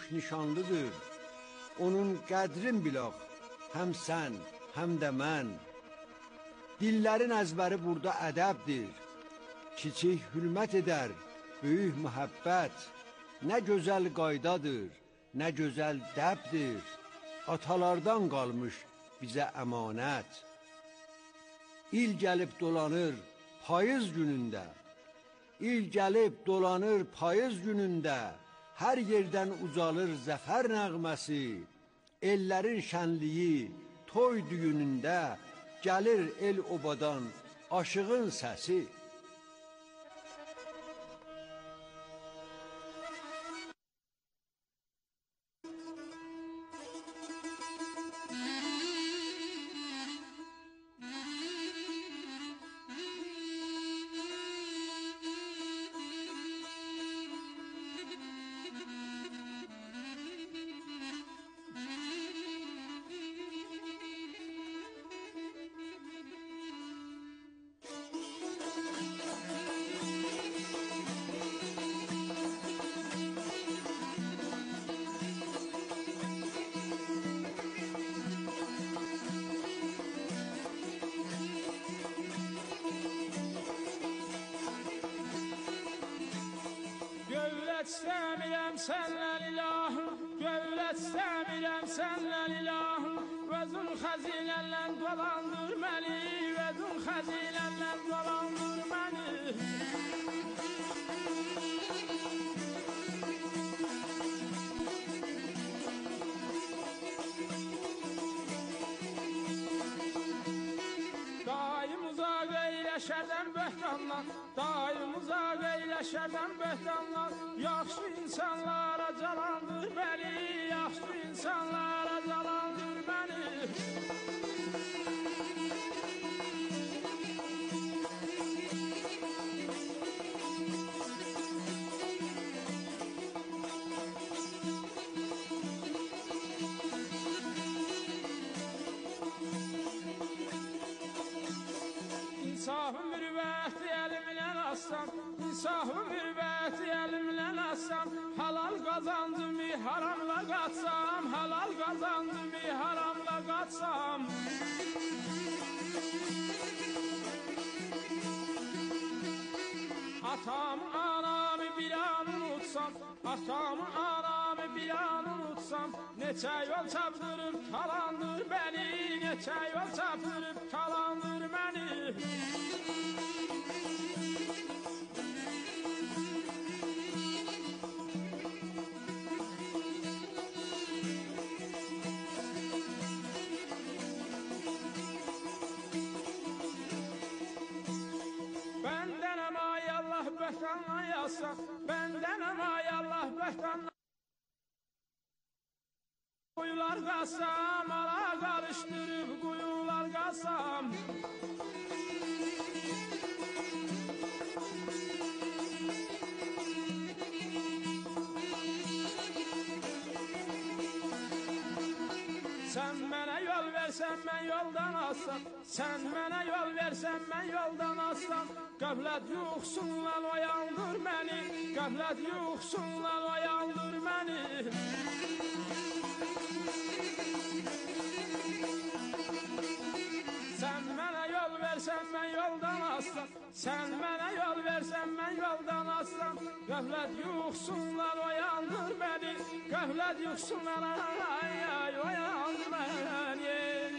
nişanlıdır. Onun qədrin bilaq, həm sən, həm də mən. Dillərin əzbəri burada ədəbdir. Kiçik hürmət edər, böyük mühəbbət. Nə gözəl qaydadır, nə gözəl dəbdir. Atalardan qalmış bizə əmanət. İl gəlib dolanır payız günündə. İl gəlib dolanır payız günündə. Hər yerdən ucalır zəfər nəğməsi. Ellərin şənliyi, toy düyünündə. Gəlir el obadan aşığın səsi. İstəmirəm səndən ilahım, dövlət istəmirəm səndən ilahım. Vəzun xəzinənlə dolandır məni, vəzun xəzinənlə dolandır məni. Daim uzaq eyləşərdən böhtanlar, daim uzaq eyləşərdən böhtanlar. Yaxşı insanlara calandır məni, yaxşı insanlara calandır məni. İnsafı mürvəti əlimlə assam, İnsafı mürvəti əlimlə assam. Halal qazandımı haramla qatsam, halal qazandımı haramla qatsam. Atam, anamı bir an unutsam, atam, anamı bir an unutsam. Neçə yol çapdırıb talandır bəni, neçə yol çapdırıb talandır bəni. Benden ay Allah böhtanla yazsa, benden ay Allah böhtanla. Kuyular qazsam, ala qarışdırıb kuyular qazsam. Sen mənə yol versən, mən yoldan assam. Sen mənə yol versən, mən yoldan assam. Qəflət yuxsundan oyandır məni, qəflət yuxsundan oyandır məni. Sen mənə yol versən, mən yoldan assam. Sen mənə yol versən, mən yoldan assam. Qəflət yuxsundan oyandır məni, qəflət yuxsundan oyandır məni.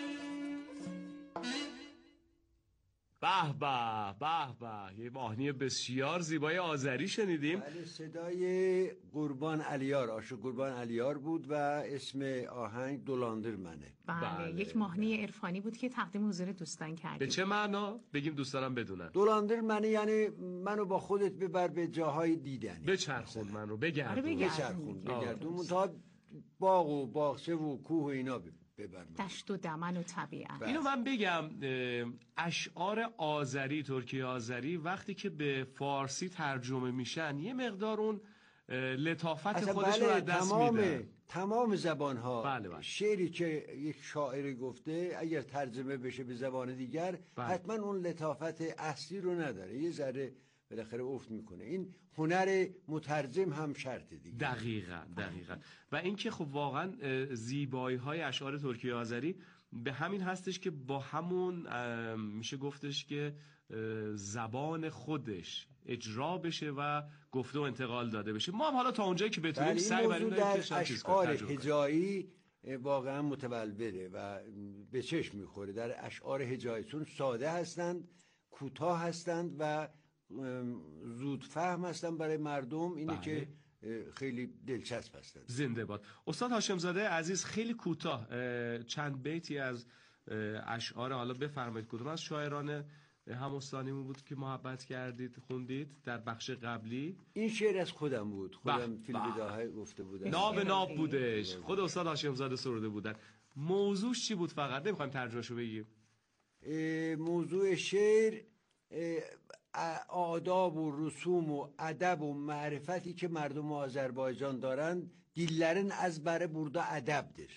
به به به به، یه ماهنی بسیار زیبای آذری شنیدیم. بله، صدای قربان علیار، عاشق قربان علیار بود و اسم آهنگ دولاندر منه. بله، یک ماهنی عرفانی بود که تقدیم حضور دوستان کردیم. به چه معنا؟ بگیم دوستانم بدونن. دولاندر منه یعنی منو با خودت ببر به جاهای دیدنی. بچرخون منو، بگردون. بگردون تا باغ و باغچه و کوه و اینا ببر. دشت و دمن و طبیعت. اینو من بگم، اشعار آذری، ترکی آذری وقتی که به فارسی ترجمه میشن یه مقدار اون لطافت خودش رو از دست میدن. تمام زبان‌ها بله. شعری که یک شاعر گفته اگر ترجمه بشه به زبان دیگر حتما اون لطافت اصلی رو نداره، یه ذره بالاخره افت میکنه. این هنر مترجم هم شرطه دیگه. دقیقاً. و اینکه خب واقعا زیبایی های اشعار ترکی آذری به همین هستش که با همون میشه گفتش که زبان خودش اجرا بشه و گفته و انتقال داده بشه. ما هم حالا تا اونجایی که بتونیم سعی بریم در اشعار هجایی واقعا متولده و به چشم میخوره. در اشعار هجایی چون ساده هستند، کوتاه هستند و زود فهم هستند برای مردم، اینه که خیلی دلچسب هستند. زنده باد. استاد هاشم زاده عزیز، خیلی کوتاه چند بیتی از اشعار، حالا بفرمایید کدوم از شاعران همستانیمون بود که محبت کردید خوندید در بخش قبلی؟ این شعر از خودم بود، خودم فیل بداهه گفته بودم. ناب بودش، خود استاد هاشم زاده سروده بودن. موضوعش چی بود؟ فقط نمیخوایم ترجمه‌شو بگیم. موضوع شعر آداب و رسوم و ادب و معرفتی که مردم آذربایجان دارن دیلlerin از beri burada ədəbdir.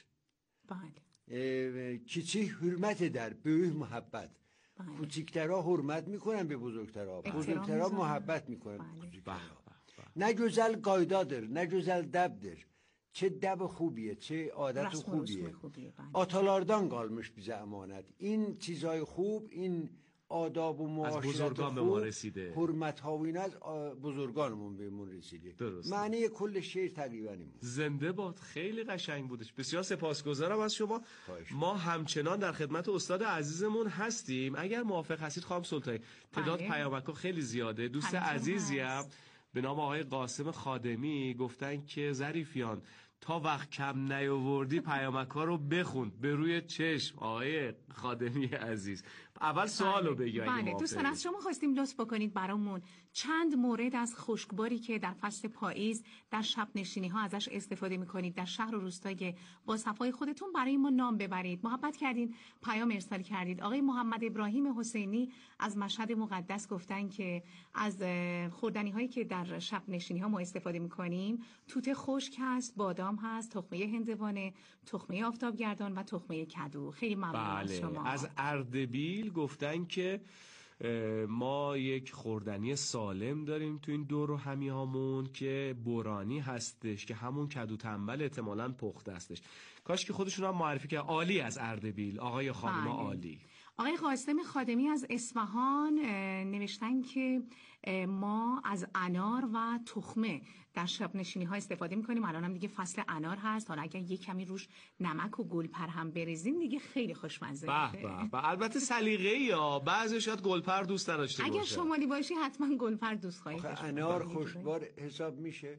Kiçik hürmet eder, büyük muhabbet. کوچکترها حرمت میکنن به بزرگترها، بزرگترها محبت میکنن به کوچکترها. نه گزل قایدادر، نه گزل دبdir. چه دب خوبیه، چه عادت خوبیه. آتاlardan qalmış bize emanet. این چیزای خوب، این آداب و معاشرت خوب، حرمت ها و این از بزرگانمون بهمون رسیده. معنی کل شعر تقریبا این بود. زنده باد. خیلی قشنگ بودش. بسیار سپاسگزارم از شما. ما همچنان در خدمت استاد عزیزمون هستیم. اگر موافق هستید خانم سلطانی، تعداد پیامک‌ها خیلی زیاده. دوست عزیزی هم به نام آقای قاسم خادمی گفتن که ظریفیان تا وقت کم نیاوردی پیامک‌ها رو بخون به روی چشم. آقای خادمی عزیز، اول سوالو بگید. بله دوستان، از شما خواستیم لطف بکنید برامون چند مورد از خشکباری که در فصل پاییز در شب نشینی ها ازش استفاده میکنید در شهر و روستای با صفای خودتون برای ما نام ببرید. محبت کردین، پیام ارسال کردید. آقای محمد ابراهیم حسینی از مشهد مقدس گفتن که از خوردنی هایی که در شب نشینی ها ما استفاده میکنیم توت خشک هست، بادام هست، تخمه هندوانه، تخمه آفتابگردان و تخمه کدو. خیلی ممنون از شما. از اردبیل گفتن که ما یک خوردنی سالم داریم تو این دور و همیهامون که بورانی هستش که همون کدو تنبل احتمالاً پخته هستش. کاش که خودشون هم معرفی کرد. عالی از اردبیل، آقای خانم عالی. آقای قاسم خادمی از اصفهان نوشتن که ما از انار و تخمه در شب نشینی ها استفاده میکنیم. الان هم دیگه فصل انار هست، حالا اگر یک کمی روش نمک و گلپر هم بریزیم دیگه خیلی خوشمزه میشه. البته سلیقه‌ای یا بعضی شاید گلپر دوست نداشته باشه. اگر شمالی باشی حتما گلپر دوست خواهید. انار خوشبار حساب میشه؟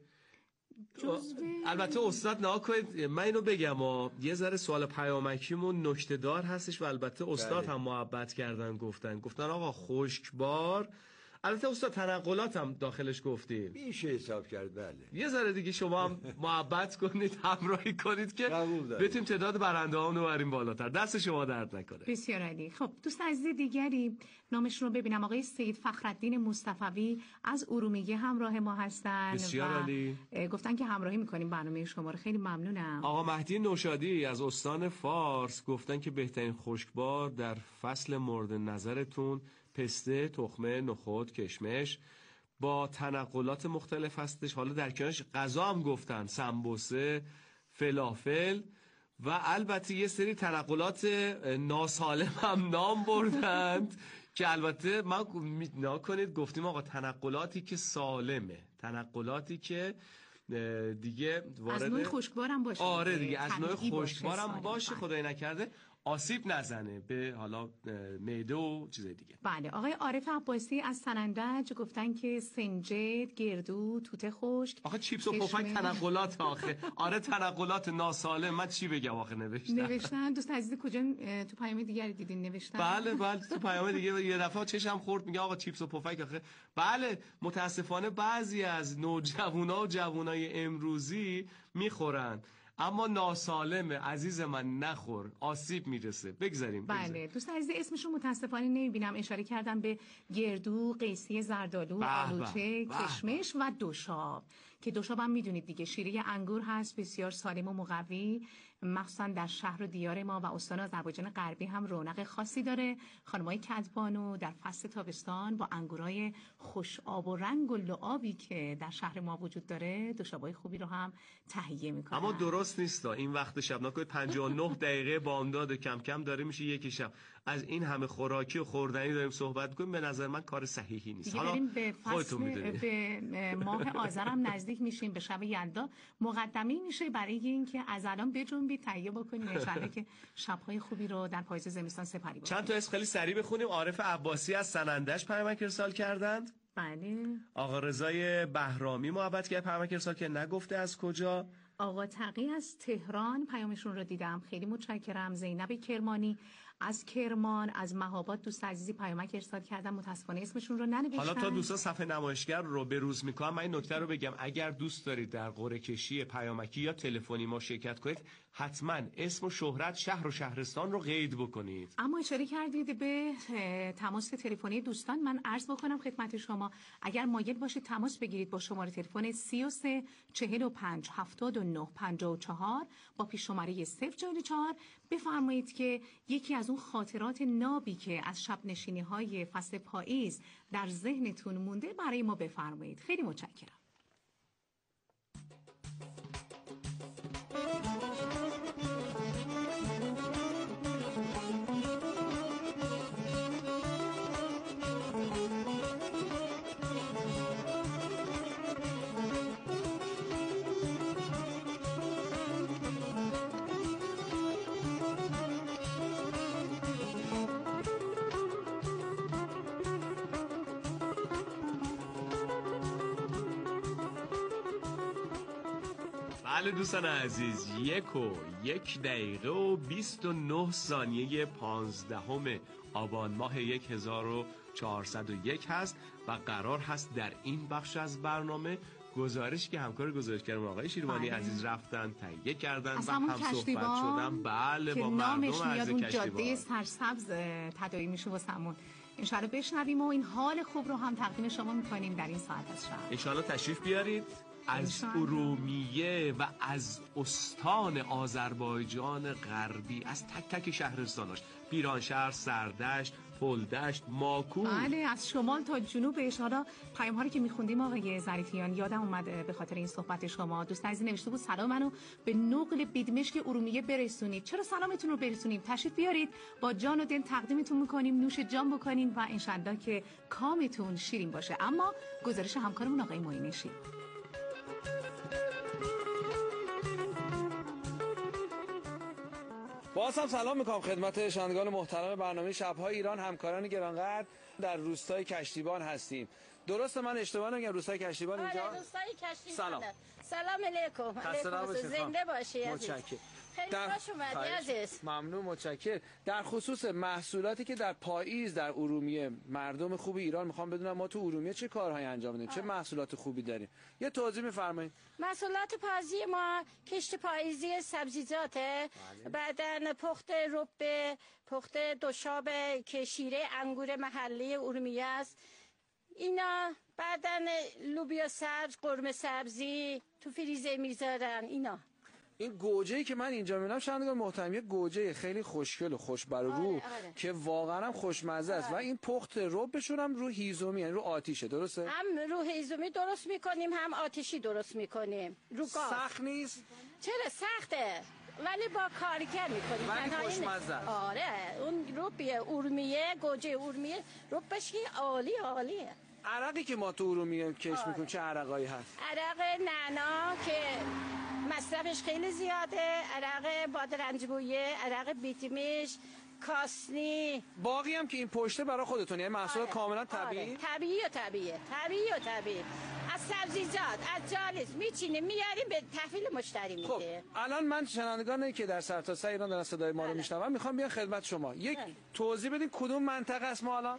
البته استاد نها کنید من اینو بگم یه ذره سوال پیامکیمون نکته دار هستش و البته استاد هم محبت کردن گفتن آقا خشکبار. البته استاد تنقلات هم داخلش گفتیم میشه حساب کرد. بله یه ذره دیگه شما هم محبت کنید، همراهی کنید که بتونیم تعداد برنده ها رو بریم بالاتر. دست شما درد نکنه. بسیار عالی. خب دوست عزیز دیگری نامشون رو ببینم. آقای سید فخرالدین مصطفوی از ارومیه همراه ما هستن. بسیار عالی. گفتن که همراهی میکنیم برنامه شما رو. خیلی ممنونم. آقا مهدی نوشادی از استان فارس گفتن که بهترین خشکبار در فصل مورد نظرتون پسته، تخمه، نخود، کشمش با تنقلات مختلف هستش. حالا در کنارش غذا هم گفتن، سمبوسه، فلافل و البته یه سری تنقلات ناسالم هم نام بردند که البته ما نکنید گفتیم آقا تنقلاتی که سالمه، تنقلاتی که دیگه وارد از نوع خشکبارم باشه. آره دیگه از نوع خشکبارم باشه، خدای نکرده آسیب نزنه به حالا معده و چیز دیگه. بله آقای عارف عباسی از سنندج گفتن که سنجد، گردو، توت خشک. آخه چیپس و پفک تنقلات آخه. آره تنقلات ناسالم. من چی بگم آخه نوشتن. دوست عزیز کجا تو پیام دیگری دیدین نوشتن؟ بله تو پیام دیگه یه دفعه چشم خورد میگه آقا چیپس و پفک آخه. بله متاسفانه بعضی از نوجوانا و جوانای امروزی میخورن اما ناسالمه. عزیز من نخور، آسیب میرسه. بگذاریم. بله دوست عزیز اسمشون متاسفانه نمیبینم. اشاره کردم به گردو، قیسی زردآلو، آلوچه، کشمش و دوشاب که دوشاب هم میدونید دیگه شیره انگور هست، بسیار سالم و مقوی، مخصوصا در شهر و دیار ما و استان آذربایجان غربی هم رونق خاصی داره. خانمای کدبانو در فصل تابستان با انگورای خوش آب و رنگ و لعابی که در شهر ما وجود داره دوشابای خوبی رو هم تهیه میکنن. اما درست نیست این وقت شب، نکنید 59 دقیقه بامداد کم کم داره میشه یک شب، از این همه خوراکی و خوردنی داریم صحبت کنیم، به نظر من کار صحیحی نیست. حالا به فصل به ماه آذر هم نزدیک میشیم، به شب یلدا مقدمه میشه برای اینکه از الان بجنبید تهیه بکنیم ان شاءالله که شب‌های خوبی رو در پاییز زمستان سپری بکنیم. چند تا اسم خیلی سریع بخونیم. عارف عباسی از سنندج پیامک ارسال کردند. بله. آقا رضای بهرامی محبت کرد پیامک ارسال که نگفته از کجا. آقا تقی از تهران پیامشون رو دیدم، خیلی متشکرم. زینب کرمانی از کرمان، از مهاباد دوست عزیزی پیامک ارسال کردن، متاسفانه اسمشون رو ننوشتن. حالا تا دوستان صفحه نمایشگر رو به روز میکنم، من این نکته رو بگم، اگر دوست دارید در قرعه کشی پیامکی یا تلفنی ما شرکت کنید، حتما اسم و شهرت، شهر و شهرستان رو قید بکنید. اما اشاره کردید به تماس تلفنی دوستان، من عرض بکنم خدمت شما اگر مایل باشید تماس بگیرید با شماره تلفن 33 45 79 54 با پیش شماره 044 بفرمایید که یکی از اون خاطرات نابی که از شب نشینی های فصل پاییز در ذهنتون مونده برای ما بفرمایید. خیلی متشکرم. بله دوستان عزیز، 1 دقیقه و 29 ثانیه 15 آبان ماه 1401 هست و قرار هست در این بخش از برنامه گزارش که همکار گزارشگرم آقای شیروانی عزیز رفتن تهیه کردن و هم صحبت شدن. بله با مردم از کشتیبان جاده سرسبز تداعی میشه واسمون. انشالله بشنویم و این حال خوب رو هم تقدیم شما میکنیم در این ساعت از شب. انشالله تشریف بیارید از ارومیه و از استان آذربایجان غربی، از تک تک شهرستاناش، پیرانشهر، سردشت، پلدشت، ماکو، بله از شمال تا جنوبش. حالا پیام ها رو که میخوندیم آقای ظریفیان یادم اومد به خاطر این صحبت شما. دوست عزیز نوشته بود سلام منو به نقل بیدمشک ارومیه برسونید. چرا سلامتون رو برسونیم؟ تشریف بیارید با جان و دل تقدیمتون میکنیم، نوش جان بکنین و انشالله که کامتون شیرین باشه. اما گزارش همکارمون آقای معینشی. باز هم سلام میکنم خدمت شنوندگان محترم برنامه شب‌های ایران. همکاران گرانقدر در روستای کشتیبان هستیم. درسته من اشتباه نمیگم؟ روستای کشتیبان اینجا؟ روستای کشتیبان. سلام علیکم. زنده باشی عزیز. متشکرم. خیلی خوش اومدی عزیز. ممنون، متشکرم. در خصوص محصولاتی که در پاییز در ارومیه، مردم خوب ایران میخوام بدونم ما تو ارومیه چه کارهایی انجام میدیم، چه محصولات خوبی داریم، یه توضیح میفرمایید. محصولات پاییزی ما کشت پاییزی سبزیجاته، بعدن پخت رب، پخت دوشاب که شیره انگور محلی ارومیه است، اینا بعدن لوبیا سبز، قرمه سبزی تو فریزر میذارن. این گوجه‌ای که من اینجا میبینم شنوندگان محترم، یه گوجه خیلی خوشگل و خوش بر رو که واقعا هم خوشمزه است و این پخت ربشون هم رو هیزومی، یعنی رو آتیشه، درسته؟ هم رو هیزومی درست میکنیم هم آتیشی درست میکنیم رو گاز. سخت نیست؟ چرا سخته؟ ولی با کارگر میکنیم. ولی خوشمزه است. آره اون رب ارومیه، گوجه ارومیه ربش عالیه. عرقی که ما تو ارومیه کش میکنیم چه عرقایی هست؟ عرق نعنا که مصرفش خیلی زیاده، عرق بادرنج‌بویه، عرق بیتیمیش، کاسنی. باقی هم که این پشته برای خودتون، یعنی محصولات کاملا طبیعی؟ طبیعی. از سبزیجات، از جالس میچینیم میاریم به تحویل مشتری میده. خب الان من شنوندگانی که در سرتاسر ایران دارن صدای ما رو میشنون میخوام بیان خدمت شما یک توضیح بدین کدوم منطقه است ما الان؟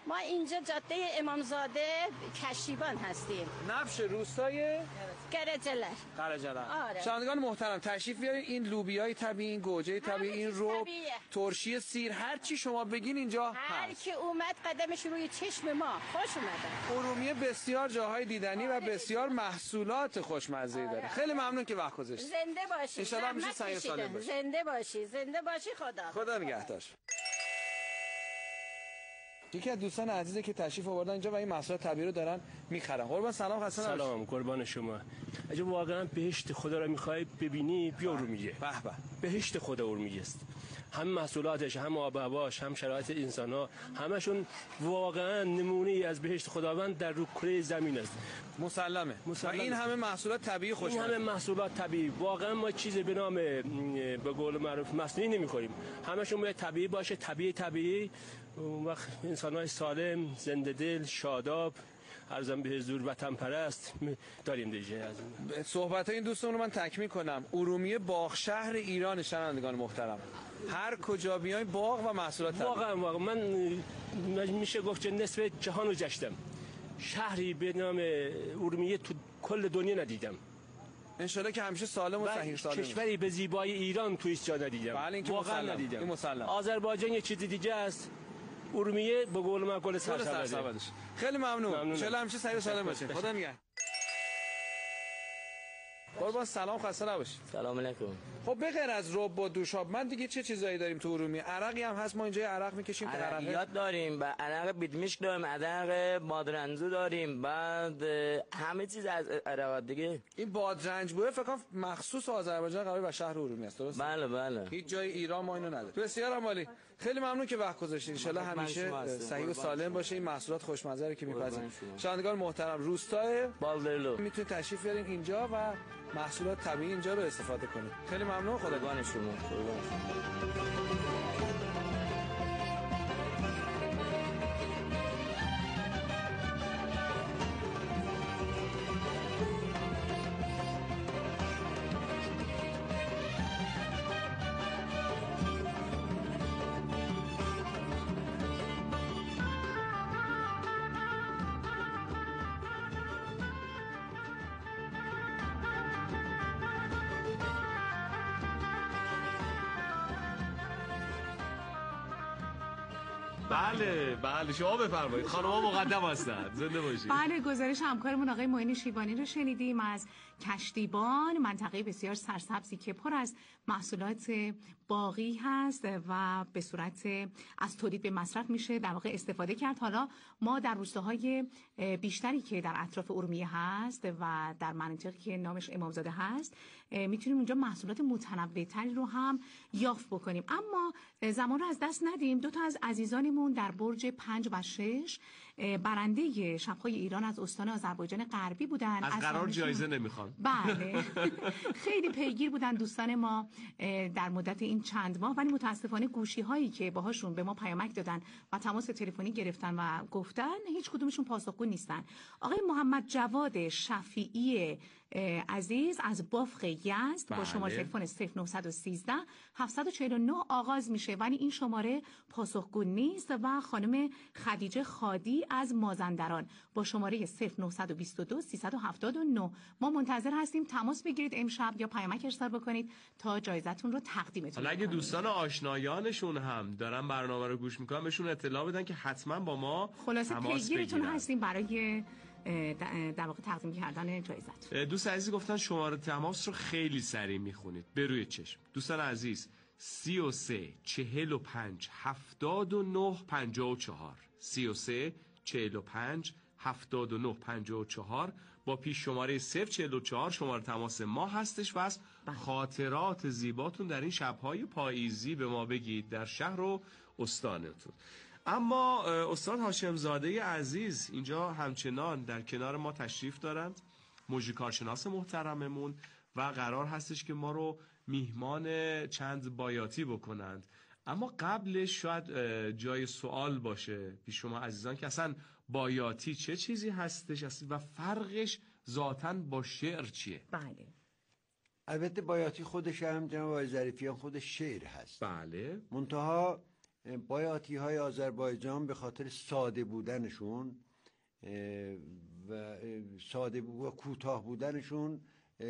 ما اینجا جاده امامزاده کشتیبان هستیم. نبش روستای قرجلر. آره. شنوندگان محترم تشریف بیارین. این لوبیای طبیعی، این گوجه طبیعی، این رب، ترشی سیر، هر چی شما بگین اینجا هر هست. کی اومد قدمش روی چشم ما خوش اومدن. ارومیه بسیار جاهای دیدنی و بسیار محصولات خوشمزه‌ای داره. خیلی ممنون که وقت گذاشتید. زنده باشی. ان شاءالله همیشه سعی و سالم باشی. زنده باشی خدا نگهدار. یکی از دوستان عزیزی که تشریف آوردن اینجا و این محصولات طبیعی رو دارن میخرن. قربان سلام، خسته نباشید. سلام، قربان شما. اگه واقعا بهشت خدا رو میخوای ببینی بیا ارومیه. به به. بهشت خدا ارومیه است. هم محصولاتش، هم آب و هواش، هم شرایط انسان‌ها، همشون واقعا نمونه از بهشت خداوند در رو کره زمین است. مسلمه. و این همه محصولات طبیعی خوشمزه. این همه محصولات طبیعی. واقعا ما چیزی به نام به قول معروف مصنوعی نمیخوریم. همشون باید طبیعی باشه، طبیعی. اون وقت انسان‌های سالم، زنده دل، شاداب، ارزم به حضور وطن پرست داریم دیگه. از صحبت این دوستان رو من تکمیل کنم. ارومیه باغ شهر ایران. شنوندگان محترم، هر کجا بیاین باغ و محصولات طبیعی. واقعا من میشه گفت که نصف جهان رو گشتم. شهری به نام ارومیه تو کل دنیا ندیدم. انشالله که همیشه سالم و صحیح سالم. کشوری به زیبایی ایران تو هیچ جا ندیدم. بله این که واقعا مسلم. ندیدم. این مسلم. آذربایجان یه چیز دیگه است. ارومیه به قول من گل سرسبدش. خیلی ممنون. انشالله همیشه صحیح و سالم باشید. خدا نگهدار. قربان سلام، خسته نباشید. سلام علیکم. خب به غیر از رب و دوشاب من دیگه چه چیزایی داریم تو ارومیه؟ عرقی هم هست، ما اینجا عرق میکشیم. عرقیات داریم، عرق بیدمشک داریم، عرق بادرنجو داریم، بعد همه چیز از عرقات دیگه. این بادرنجبوه فکر کنم مخصوص آذربایجان قراره و شهر ارومیه است، درست؟ بله. هیچ جای ایران ما اینو نداره. بسیار عالی. خیلی ممنون که وقت گذاشتید. ان شاءالله همیشه صحیح و سالم باشه. این محصولات خوشمزه رو که می‌پذیرید. شنوندگان محترم، روستای بالدرلو میتونید تشریف بیارین اینجا و محصولات طبیعی اینجا رو استفاده کنید. خیلی ممنون. خداگان شما. بله شما بفرمایید. خانم‌ها مقدم هستند. زنده باشید. بله، گزارش همکارمون آقای معین شیبانی رو شنیدیم از کشتیبان، منطقه بسیار سرسبزی که پر از محصولات باغی هست و به صورت از تولید به مصرف میشه در واقع استفاده کرد. حالا ما در روستاهای بیشتری که در اطراف ارومیه هست و در مناطقی که نامش امامزاده هست میتونیم اونجا محصولات متنوع‌تری رو هم یافت بکنیم. اما زمان رو از دست ندیم. دو تا از عزیزانمون در برج 5 و 6 برنده شب‌های ایران از استان آذربایجان غربی بودن. از قرار جایزه نمیخوان. بله. خیلی پیگیر بودن دوستان ما در مدت این چند ماه، ولی متاسفانه گوشی هایی که باهاشون به ما پیامک دادن و تماس تلفنی گرفتن و گفتن هیچ کدومشون پاسخگو نیستن. آقای محمد جواد شفیعی عزیز از بافق یزد با شماره تلفن 0913 749 آغاز میشه، ولی این شماره پاسخگو نیست. و خانم خدیجه خادی از مازندران با شماره 0922 379. ما منتظر هستیم تماس بگیرید امشب یا پیامک ارسال بکنید تا جایزتون رو تقدیمتون کنیم. اگه دوستان آشنایانشون هم دارن برنامه رو گوش میکنن بهشون اطلاع بدن که حتما با ما خلاصه تماس پیگیرتون بگیرن. هستیم برای در واقع تقدیم کردن جایزت. دوست عزیز گفتن شماره تماس رو خیلی سریع میخونید به روی چشم. دوستان عزیز 33 45 79 54 33 45 79 54 با پیش شماره 044 شماره تماس ما هستش و از خاطرات زیباتون در این شب‌های پاییزی به ما بگید در شهر و استانتون. اما استاد هاشم زاده عزیز اینجا همچنان در کنار ما تشریف دارند، موزیکارشناس محترممون، و قرار هستش که ما رو میهمان چند بایاتی بکنند. اما قبلش شاید جای سوال باشه پیش شما عزیزان که اصلا بایاتی چه چیزی هستش و فرقش ذاتاً با شعر چیه؟ بله. البته بایاتی خودش هم جناب آقای ظریفیان خودش شعر هست. بله. منتها بایاتی های آذربایجان به خاطر ساده بودنشون و ساده و کوتاه بودنشون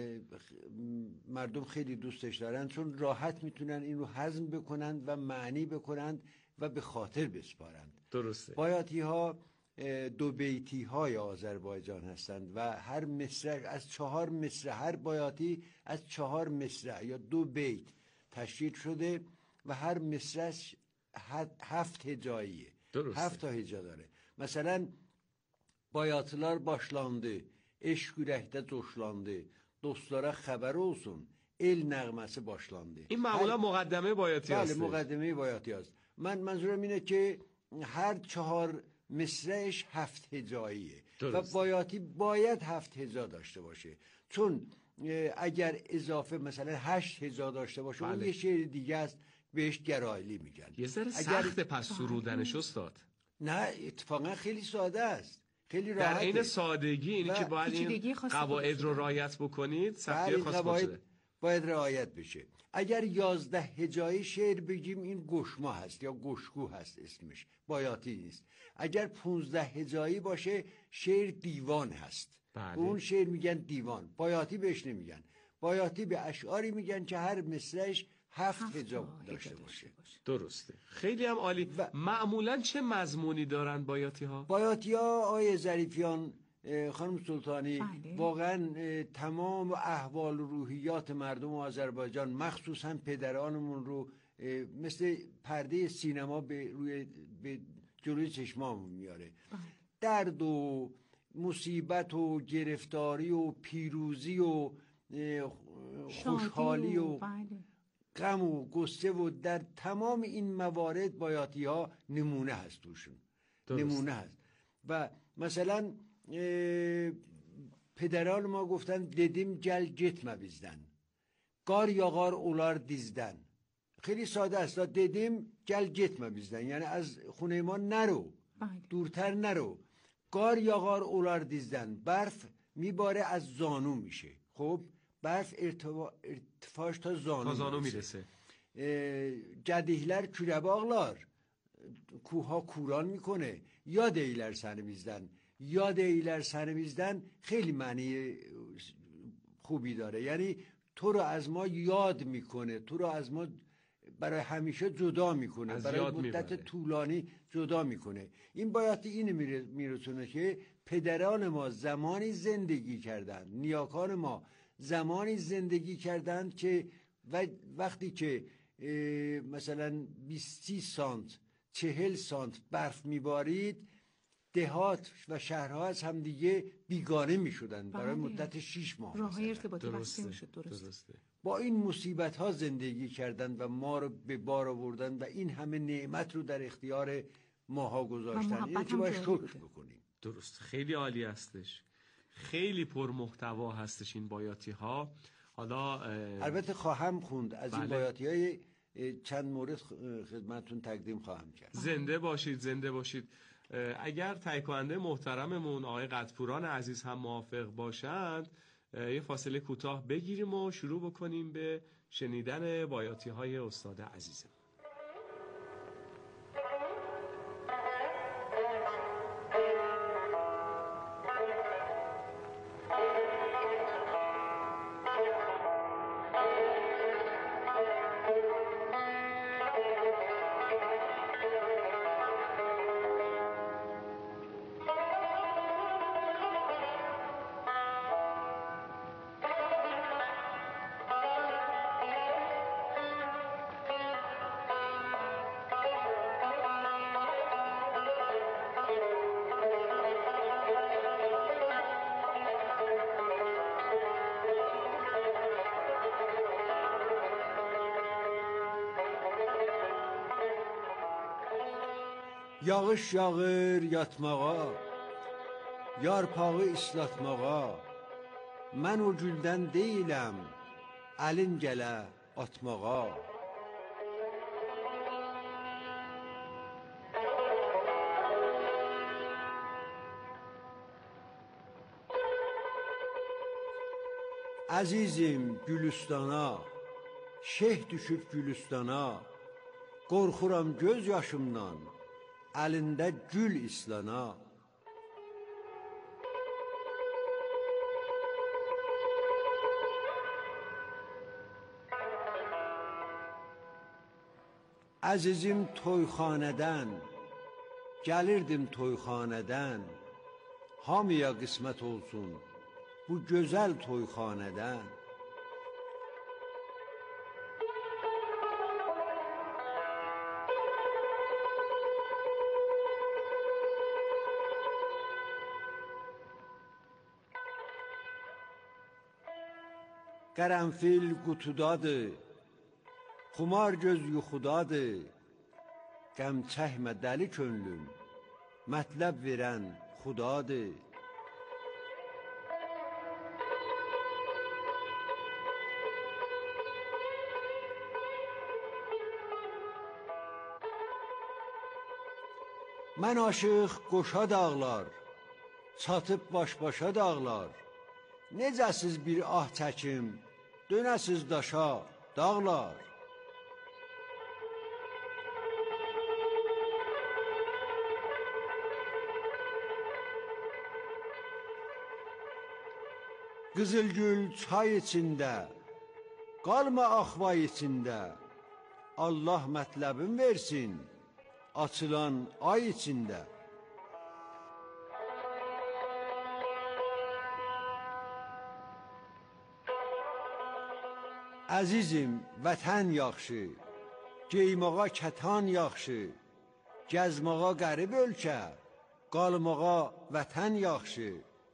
مردم خیلی دوستش دارن، چون راحت میتونن این رو هضم بکنند و معنی بکنند و به خاطر بسپارند. درسته. بایاتی ها دو بیتی های آذربایجان هستند و هر مصرع از 4 مصرع، هر بایاتی از 4 مصرع یا 2 بیت تشکیل شده و هر مصرعش 7 هجاییه. درسته. 7 تا هجا داره. مثلا bayatlar başlandı, eşk ürəkdə coşlandı, dostlara xəbər olsun, el nəğməsi başlandı. این معمولا مقدمه بایاتی بله، هست. مقدمه بایاتی هست. منظورم اینه که هر 4 مصرعش 7 هجاییه و بایاتی باید 7 هجا داشته باشه، چون اگر اضافه مثلا 8 هجا داشته باشه اون یه شعر دیگه است بهش گرایلی میگن. یه ذره سخته پس سرودنش استاد. نه اتفاقا خیلی ساده است، خیلی راحته. در این سادگی اینی که باید این قواعد رو رعایت بکنید، سختی خاص باشه، باید رعایت بشه. اگر 11 هجایی شعر بگیم این گشما هست یا گشگو هست اسمش، بایاتی نیست. اگر 15 هجایی باشه شعر دیوان هست. بله. اون شعر میگن دیوان، بایاتی بهش نمیگن. بایاتی به اشعاری میگن که هر مصرعش 7 هجا داشته باشه. درسته. خیلی هم عالی. معمولا چه مضمونی دارن بایاتی ها؟ بایاتی ها آیه ظریفیان، خانم سلطانی، واقعا تمام احوال و روحیات مردم آذربایجان مخصوصا پدرانمون رو مثل پرده سینما به جلوی چشمامون میاره. درد و مصیبت و گرفتاری و پیروزی و خوشحالی و غم و غصه و در تمام این موارد بایاتی ها نمونه هست توشون. نمونه هست. و مثلا پدران ما گفتن dedim gel gitme bizden gar yağar olar dizden. خیلی ساده است. dedim gel gitme bizden یعنی از خونه ما نرو، دورتر نرو. gar yağar olar dizden، برف میباره از زانو میشه. خب برف ارتفاعش تا زانو میرسه. Gedihler küre bağlar، کوها کوران میکنه. یاد ایلر سنویزدن، یاد ایلر سنویزدن خیلی معنی خوبی داره، یعنی تو رو از ما یاد میکنه، تو رو از ما برای همیشه جدا میکنه، برای مدت طولانی جدا میکنه. این بایاتی اینو میرسونه که پدران ما زمانی زندگی کردن، نیاکان ما زمانی زندگی کردن که وقتی که مثلا 20 سانت 40 سانت برف میبارید، دهات و شهرها از هم دیگه بیگانه میشدن برای مدت 6 ماه. راه ارتباطی بسته میشد. درسته. با این مصیبت ها زندگی کردن و ما رو به بار آوردن و این همه نعمت رو در اختیار ماها گذاشتن. اینه که باید شکر بکنیم. درست. خیلی عالی هستش، خیلی پرمحتوا هستش این بایاتی ها. حالا البته خواهم خوند از این بایاتی های چند مورد خدمتتون تقدیم خواهم کرد. زنده باشید، زنده باشید. اگر تهیه کننده محترممون آقای قدپوران عزیز هم موافق باشند یه فاصله کوتاه بگیریم و شروع بکنیم به شنیدن بایاتی های استاد عزیزم. Yağış yağır yatmağa, yarpağı ıslatmağa. Mən o güldən deyiləm, əlin gələ atmağa. Əzizim Gülüstana, şeyh düşüb Gülüstana. Qorxuram göz yaşımdan, əlində gül islana. Əzizim toyxanədən, gəlirdim toyxanədən, hamıya qismət olsun bu gözəl toyxanədən. Qərənfil qutudadır, xumar göz yuxudadır, qəm çəkmə dəli könlüm, mətləb verən xudadır. Mən aşıq qoşa dağlar, çatıb baş-başa dağlar, necəsiz bir ah çəkim, dönəsiz daşa dağlar. Qızılgül çay içində, qalma axvay içində, Allah mətləbin versin, açılan ay içində. Əzizim, vətən yaxşı, geymağa kətan yaxşı, gəzmağa qərib ölkə, qalmağa vətən yaxşı.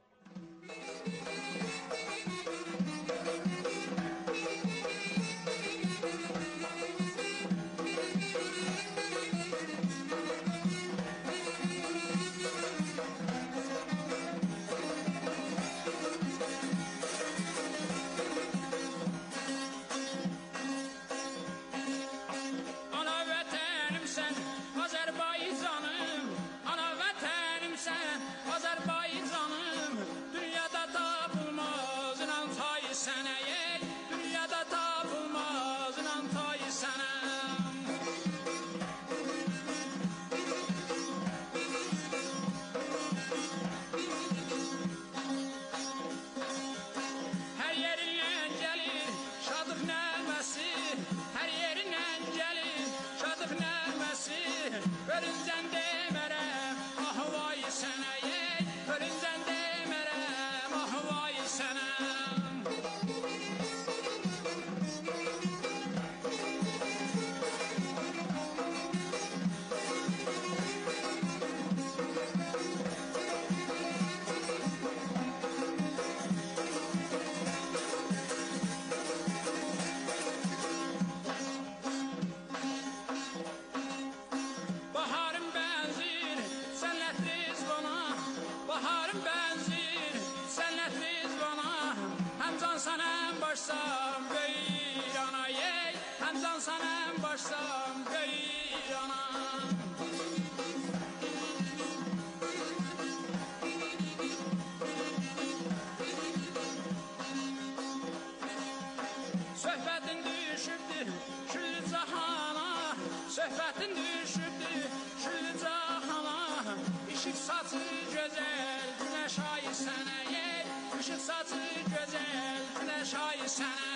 Söhbətin düşübdü şüllü cahana, işıq saçı gözəl günəş ayı sənə, işıq saçı gözəl günəş ayı sənə.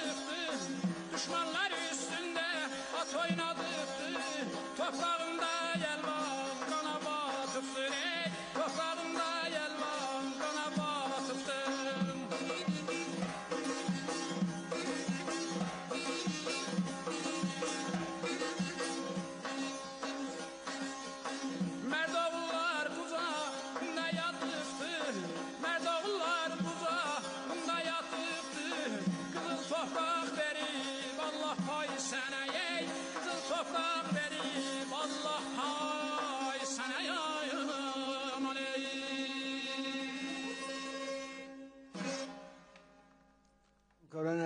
Düşmanlar üstünde at oynadıktı, toprağında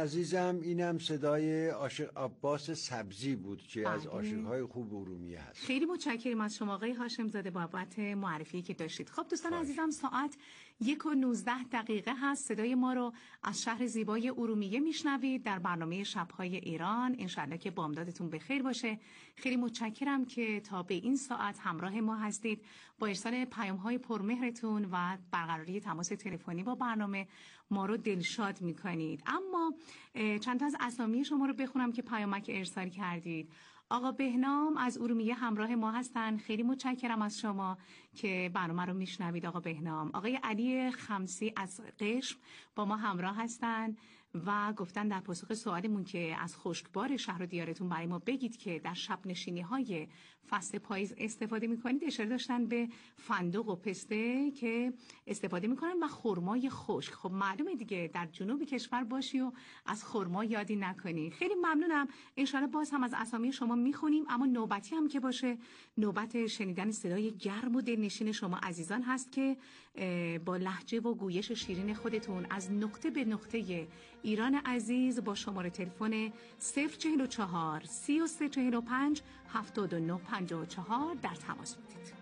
عزیزم اینم صدای عاشق عباس سبزی بود که از عاشقهای خوب ارومیه هست. خیلی متشکرم از شما آقای هاشم زاده بابت معرفی که داشتید. خب دوستان عزیزم ساعت 1:19 هست. صدای ما رو از شهر زیبای ارومیه میشنوید در برنامه شب‌های ایران. انشالله که بامدادتون بخیر باشه. خیلی متشکرم که تا به این ساعت همراه ما هستید. با ارسال پیام‌های پرمهرتون و برقراری تماس تلفنی با برنامه ما رو دلشاد میکنید. اما چند تا از اسامی شما رو بخونم که پیامک ارسال کردید. آقا بهنام از ارومیه همراه ما هستن. خیلی متشکرم از شما که برنامه رو میشنوید آقا بهنام. آقای علی خمسی از قشم با ما همراه هستن و گفتن در پاسخ سوالمون که از خشکبار شهر و دیارتون برای ما بگید که در شب نشینی های فصل پاییز استفاده میکنید، اشاره داشتن به فندق و پسته که استفاده میکنن و خرمای خشک. خب معلومه دیگه در جنوب کشور باشی و از خرما یادی نکنی. خیلی ممنونم. انشالله باز هم از اسامی شما میخونیم، اما نوبتی هم که باشه نوبت شنیدن صدای گرم و دلنشین شما عزیزان هست که با لهجه و گویش شیرین خودتون از نقطه به نقطه ایران عزیز با شماره تلفن 044 3345 7954 در تماس بودید.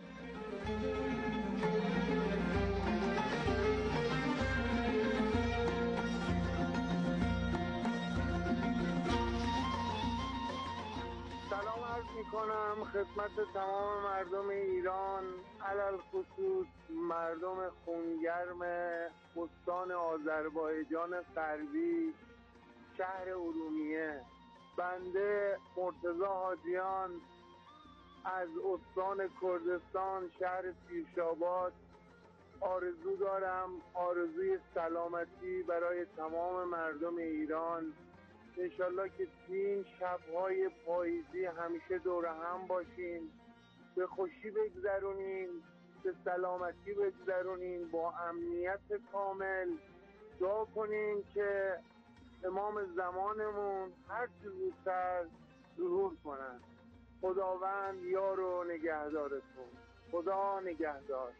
سلام عرض میکنم خدمت تمام مردم ایران، علل خصوص مردم خونگرم استان آذربایجان غربی شهر ارومیه. بنده مرتضی حاجیان از استان کردستان شهر پیرشاباد آرزو دارم، آرزوی سلامتی برای تمام مردم ایران. انشالله که این شب‌های پاییزی همیشه دور هم باشیم، به خوشی بگذرونیم، به سلامتی بگذرونیم، با امنیت کامل. دعا کنیم که امام زمانمون هر چه زودتر ظهور کنن. خداوند یار و نگهدارتون. خدا نگهدار.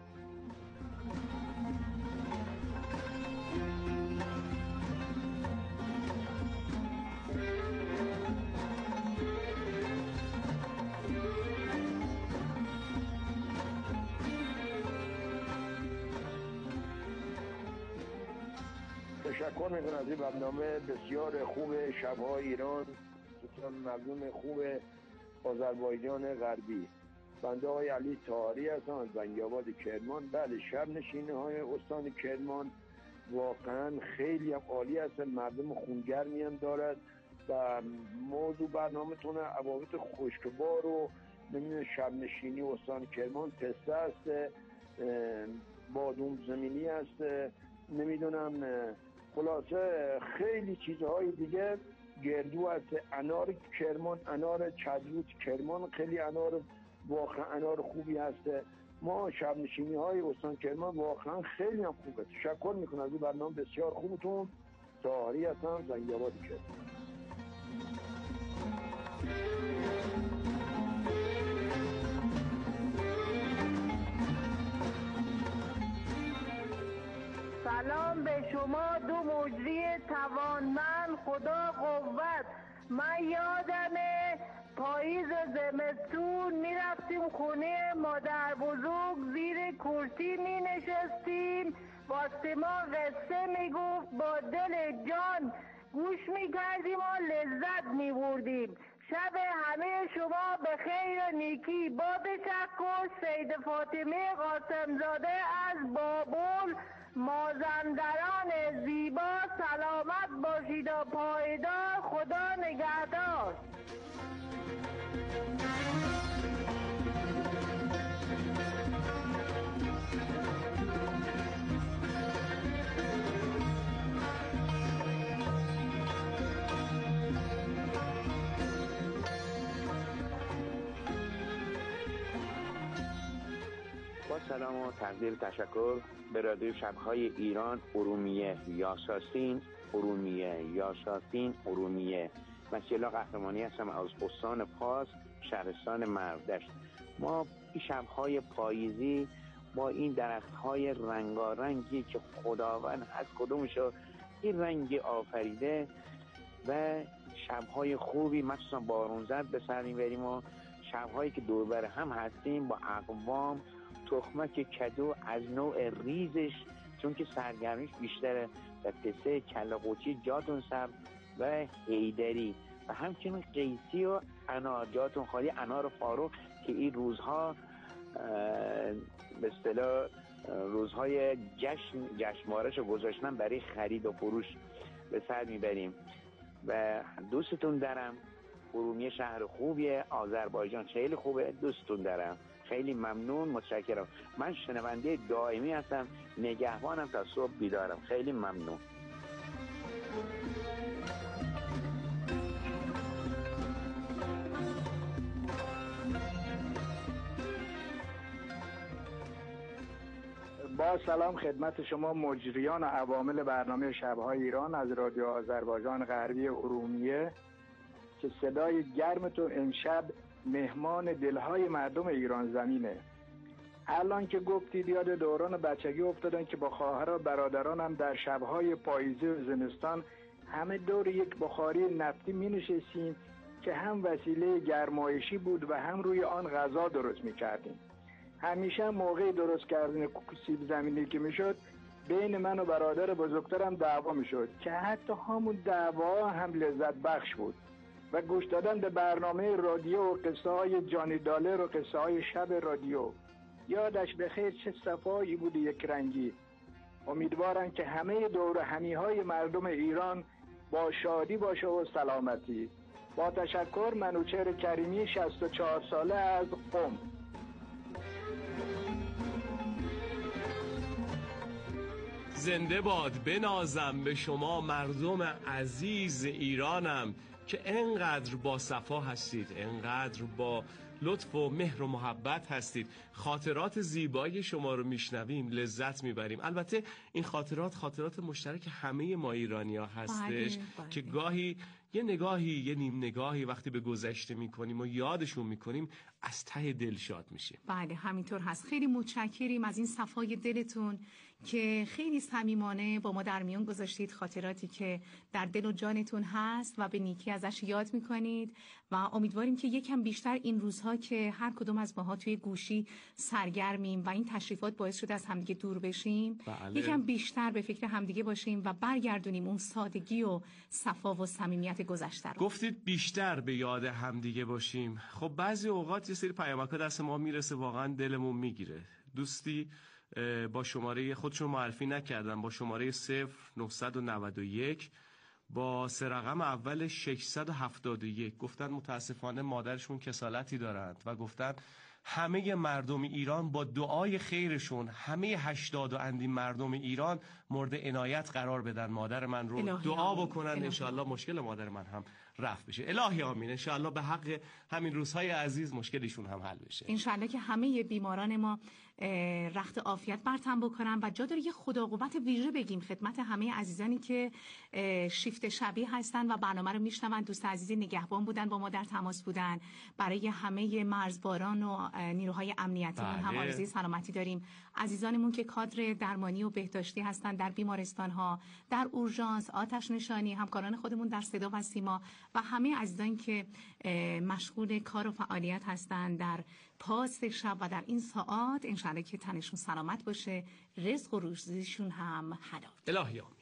تشکر میکنم از این برنامه بسیار خوب شب‌های ایران، خصوصا مردم خوب آذربایجان غربی. بنده آقای علی طاهری هستم از بنگی‌آباد کرمان. بله، شب نشینی های استان کرمان واقعا خیلی هم عالی هست، مردم خونگرمی هم دارد و موضوع برنامه‌تون عوامل خشکبار و شب نشینی استان کرمان پسته است، بادوم زمینی است، نمیدونم خلاصه خیلی چیزهای دیگه، گردو است، انار کرمان، انار چدروت کرمان خیلی انار واقعا انار خوبی هست. ما شب نشینی های استان کرمان واقعا خیلی هم خوبه. تشکر میکنم از این برنامه بسیار خوبتون. طاهری هستم، بنگی‌آباد کرمان. سلام به شما دو مجری توانمند، خدا قوت. من یادمه پاییز و زمستون میرفتیم خونه مادر بزرگ، زیر کرسی می نشستیم، واسه ما قصه میگفت، با دل جان گوش میکردیم و لذت میبردیم. شب همه شما به خیر و نیکی. با تشکر، سید فاطمه قاسمزاده از بابل مازندران زیبا. سلامت باشید و پایدار. خدا نگهدار. با سلام و تقدیر تشکر به رادیو شب‌های ایران ارومیه یاساسین ارومیه. مسیلا قهرمانی هستم از استان فارس شهرستان مردشت. ما این شب‌های پاییزی با این درخت‌های رنگارنگی که خداوند از کدومشو این رنگ آفریده و شب‌های خوبی مخصوصا بارونزد به سر میبریم و شب‌هایی که دور بر هم هستیم با اقوام، تخمک کدو از نوع ریزش چون که سرگرمیش بیشتره و پسه، کله قوچی، جاتون سبز و حیدری و همچنین قیسی و انار، جاتون خالی انار فاروق که این روزها به اصطلاح روزهای جشنواره‌شو گذاشتن برای خرید و فروش به سر میبریم و دوستتون دارم. ارومیه شهر خوبیه، آذربایجان خیلی خوبه، دوستتون دارم. خیلی ممنون، متشکرم. من شنونده دائمی هستم، نگهبانم تا صبح بیدارم. خیلی ممنون. با سلام خدمت شما مجریان و عوامل برنامه شب‌های ایران از رادیو آذربایجان غربی ارومیه که صدای گرمتون امشب مهمان دلهای مردم ایران زمینه. الان که گفتید یاد دوران بچگی افتادن که با خواهر و برادرانم در شب‌های پاییزی و زمستان همه دور یک بخاری نفتی می نشستیم که هم وسیله گرمایشی بود و هم روی آن غذا درست می کردیم. همیشه موقع درست کردن سیب زمینی که میشد بین من و برادر بزرگترم دعوا میشد که حتی همون دعوا هم لذت بخش بود و گوش دادن به برنامه رادیو و قصه های جانی دالر و قصه های شب رادیو. یادش بخیر چه صفایی بود یک رنگی. امیدوارم که همه دور همی های مردم ایران با شادی باشه و سلامتی. با تشکر، منوچهر کریمی 64 ساله از قم. زنده باد بنازم به شما مردم عزیز ایرانم که انقدر با صفا هستید، انقدر با لطف و مهر و محبت هستید. خاطرات زیبای شما رو میشنویم، لذت میبریم. البته این خاطرات مشترک همه ما ایرانی‌ها هستش که گاهی یه نگاهی، یه نیم نگاهی وقتی به گذشته میکنیم و یادشون میکنیم از ته دل شاد میشیم. بله همینطور هست. خیلی متشکریم از این صفای دلتون که خیلی صمیمانه با ما در میون گذاشتید خاطراتی که در دل و جانتون هست و به نیکی ازش یاد میکنید و امیدواریم که یکم بیشتر این روزها که هر کدوم از ماها توی گوشی سرگرمیم و این تشریفات باعث شده از همدیگه دور بشیم، یکم بیشتر به فکر همدیگه باشیم و برگردونیم اون سادگی و صفا و صمیمیت گذشته رو. گفتید بیشتر به یاد همدیگه باشیم. خب بعضی اوقات یه سری پیامک‌ها دست ما میرسه واقعا دلمون میگیره. دوستی با شماره خودشون معرفی نکردن، با شماره 0991 با سه رقم اول 671 گفتن متاسفانه مادرشون کسالتی دارند و گفتن همه مردم ایران با دعای خیرشون همه 80 و اندی مردم ایران مورد عنایت قرار بدن، مادر من رو دعا بکنن انشالله مشکل مادر من هم رفع بشه. الهی آمین. انشالله به حق همین روزهای عزیز مشکلشون هم حل بشه. انشالله که همه بیماران ما رخت عافیت برتن بکنن و جا داره یه خدا قوت ویژه بگیم خدمت همه عزیزانی که شیفت شبی هستن و برنامه رو میشنون. دوست عزیزی نگهبان بودن با ما در تماس بودن. برای همه مرزباران و نیروهای امنیتیمون هم آرزوی سلامتی داریم. عزیزانمون که کادر درمانی و بهداشتی هستن در بیمارستان ها، در اورژانس، آتش نشانی، همکاران خودمون در صدا و سیما و همه عزیزانی که مشغول کار و فعالیت هستن در پاس شب و در این ساعات، انشالله که تنشون سلامت باشه، رزق و روزیشون هم حلال. الهی آمین.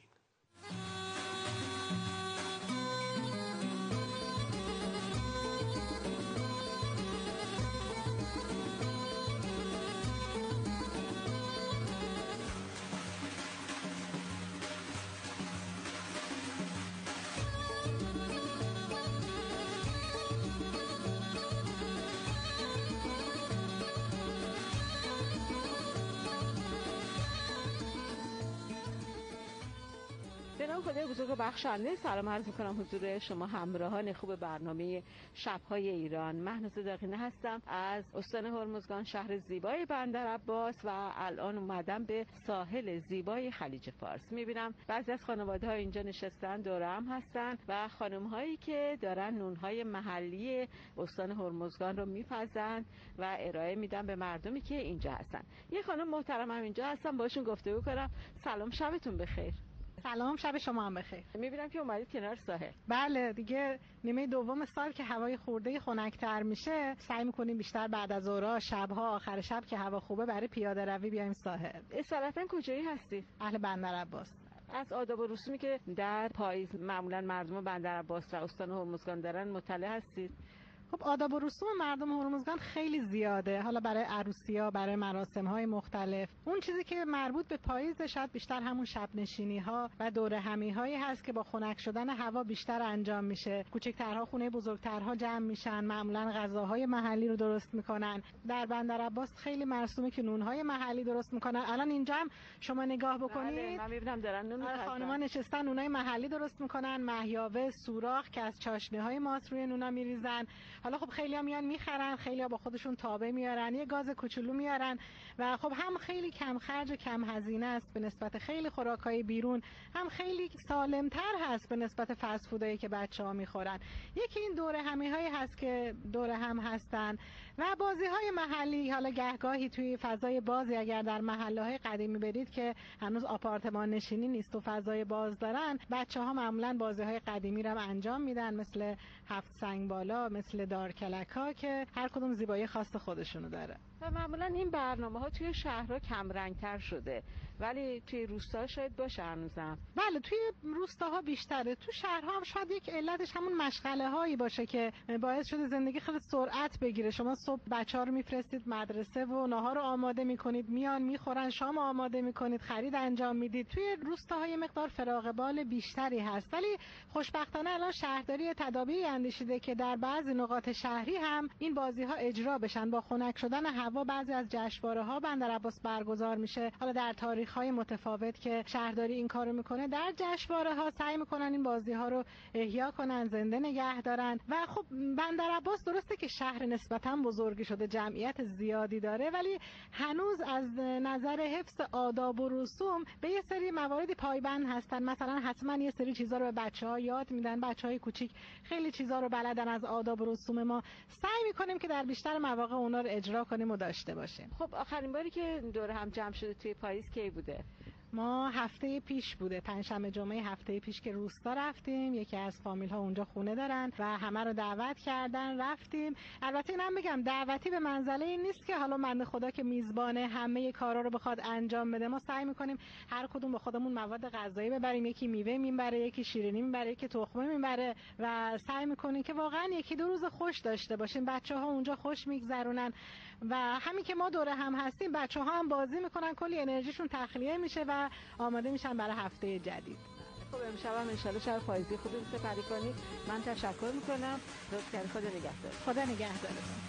خدای بزرگ و بخشنده، سلام عرض می‌کنم حضور شما همراهان خوب برنامه شب‌های ایران. مهناز داغینه هستم از استان هرمزگان، شهر زیبای بندر عباس و الان اومدم به ساحل زیبای خلیج فارس. می‌بینم بعضی از خانواده‌ها اینجا نشستن، دور هم هستن و خانم‌هایی که دارن نون‌های محلی استان هرمزگان رو می‌پزن و ارائه میدن به مردمی که اینجا هستن. یه خانم محترم هم اینجا هستن، باشون گفتگو کنم. سلام، شبتون بخیر. سلام، شب شما هم بخیر. میبینم که اومدید کنار ساحل. بله دیگه نیمه دوم سال که هوای خورده خنک‌تر میشه، سعی میکنیم بیشتر بعد از ظهرها، شب‌ها، آخر شب که هوا خوبه برای پیاده روی بیایم ساحل. اصالتا کجایی هستید؟ اهل بندرعباس. از آداب و رسومی که در پاییز معمولا مردم بندرعباس و استان هرمزگان دارن مطلع هستید؟ خب آداب و رسوم مردم هرمزگان خیلی زیاده، حالا برای عروسی‌ها، برای مراسم‌های مختلف. اون چیزی که مربوط به پاییز شاید بیشتر همون شب نشینی‌ها و دوره همی‌هایی هست که با خنک شدن هوا بیشتر انجام میشه. کوچکترها خونه بزرگترها جمع میشن، معمولاً غذاهای محلی رو درست میکنن. در بندرعباس خیلی مرسومه که نون‌های محلی درست میکنن. الان اینجا هم شما نگاه بکنید، بله، من می‌بینم دارن نون می‌خورن. خانم‌ها نشستن نونای محلی درست میکنن، مهیاوه، سوراخ که از چاشنی‌های ماست روی نونا میریزن. حالا خب خیلی‌ها میان میخرن، خیلی‌ها با خودشون تابه میارن، یه گاز کوچولو میارن و خب هم خیلی کم خرج و کم هزینه است به نسبت خیلی خوراکای بیرون، هم خیلی سالم‌تر هست به نسبت فست فودایی که بچه‌ها میخورن. یکی این دوره همی‌هایی هست که دوره هم هستن و بازی‌های محلی. حالا گهگاهی توی فضای بازی اگر در محله‌های قدیمی برید که هنوز آپارتمان نشینی نیست و فضای باز دارن، بچه‌ها معمولاً بازی‌های قدیمی رو انجام میدن، مثل هفت سنگ بالا، مثل دارکلک‌ها که هر کدوم زیبایی خاص خودشونو داره. و معمولا این برنامه‌ها توی شهرها کم رنگ‌تر شده، ولی توی روستا شاید باشه هنوزم. بله توی روستاها بیشتره، تو شهرها هم شاید یک علتش همون مشغله‌هایی باشه که باعث شده زندگی خیلی سرعت بگیره. شما صبح بچه‌ها رو میفرستید مدرسه و ناهار رو آماده می‌کنید، میان میخورن، شام آماده می‌کنید، خرید انجام میدید. توی روستاها یه مقدار فراغ بال بیشتری هست، ولی خوشبختانه الان شهرداری تدابیری اندیشیده که در بعضی نقاط شهری هم این بازی‌ها اجرا بشن. با خنک شدن هوا بعضی از جشنواره‌ها بندرعباس برگزار میشه، حالا در تاریخ‌های متفاوت که شهرداری این کارو میکنه. در جشنواره‌ها سعی میکنن این بازی‌ها رو احیا کنن، زنده نگه دارن و خب بندرعباس درسته که شهر نسبتاً بزرگی شده، جمعیت زیادی داره، ولی هنوز از نظر حفظ آداب و رسوم به یه سری مواردی پایبند هستن. مثلا حتما یه سری چیزا رو به بچه‌ها یاد میدن، بچه‌های کوچیک خیلی چیزا رو بلدن از آداب و رسوم ما. سعی میکنیم که در بیشتر مواقع اونا رو اجرا کنیم و داشته باشیم. خب آخرین باری که دوره هم جمع شده توی پاییز کی بوده؟ ما هفته پیش بوده، پنجشنبه جمعه هفته پیش که روستا رفتیم. یکی از فامیل ها اونجا خونه دارن و همه رو دعوت کردن، رفتیم. البته اینم بگم دعوتی به منزله این نیست که حالا بنده خدا که میزبانه همه کارا رو بخواد انجام بده. ما سعی میکنیم هر کدوم با خودمون مواد غذایی ببریم، یکی میوه میبره، یکی شیرینی میبره، یکی تخمه میبره و سعی میکنیم که واقعا یکی دو روز خوش داشته باشیم، بچه‌ها اونجا خوش میگذرونن و همین که ما دوره هم هستیم بچه‌ها هم بازی میکنن، کلی انرژیشون تخلیه میشه و آماده میشن برای هفته جدید. خب امشب هم انشالله شب پاییزی خوبی سپری کنید. من تشکر میکنم. لطف کردید. خدا نگهدار. خدا نگهدار.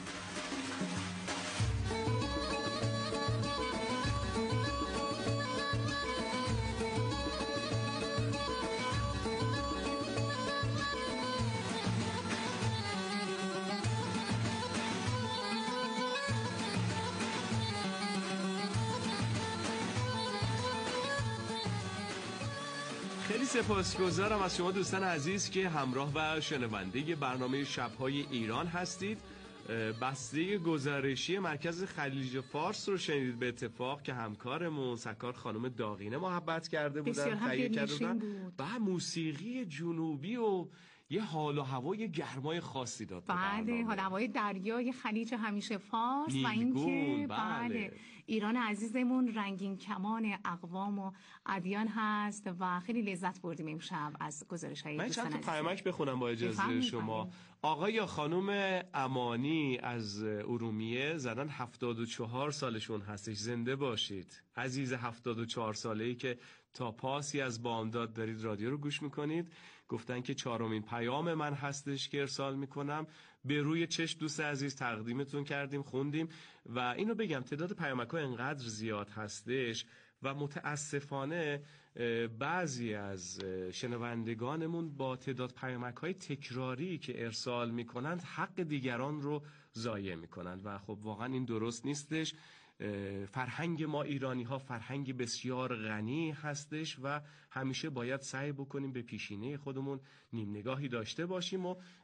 خیلی سپاسگزارم از شما دوستان عزیز که همراه و شنونده برنامه شب‌های ایران هستید. بسته گزارشی مرکز خلیج فارس رو شنیدید به اتفاق که همکارمون سکار خانم داغینه محبت کرده بودن، تهیه کرده بودن و موسیقی جنوبی و یه حال و هوای گرمای خاصی داد. بله، حال هوای دریای خلیج همیشه فارس و اینکه بله ایران عزیزمون رنگین کمان اقوام و ادیان هست و خیلی لذت بردیم امشب از گزارش‌های دوستان. من چند تا پیامک بخونم با اجازه شما. آقای یا خانم امانی از ارومیه زدن 74 سالشون هستش، زنده باشید. عزیز 74 ساله‌ای که تا پاسی از بامداد دارید رادیو رو گوش میکنید. گفتن که 4مین پیام من هستش که ارسال میکنم، به روی چشم دوست عزیز تقدیمتون کردیم، خوندیم و اینو بگم تعداد پیامک‌ها انقدر زیاد هستش و متاسفانه بعضی از شنوندگانمون با تعداد پیامک‌های تکراری که ارسال میکنند حق دیگران رو ضایع میکنند و خب واقعا این درست نیستش. فرهنگ ما ایرانی ها فرهنگ بسیار غنی هستش و همیشه باید سعی بکنیم به پیشینه خودمون نیم نگاهی داشته باشیم و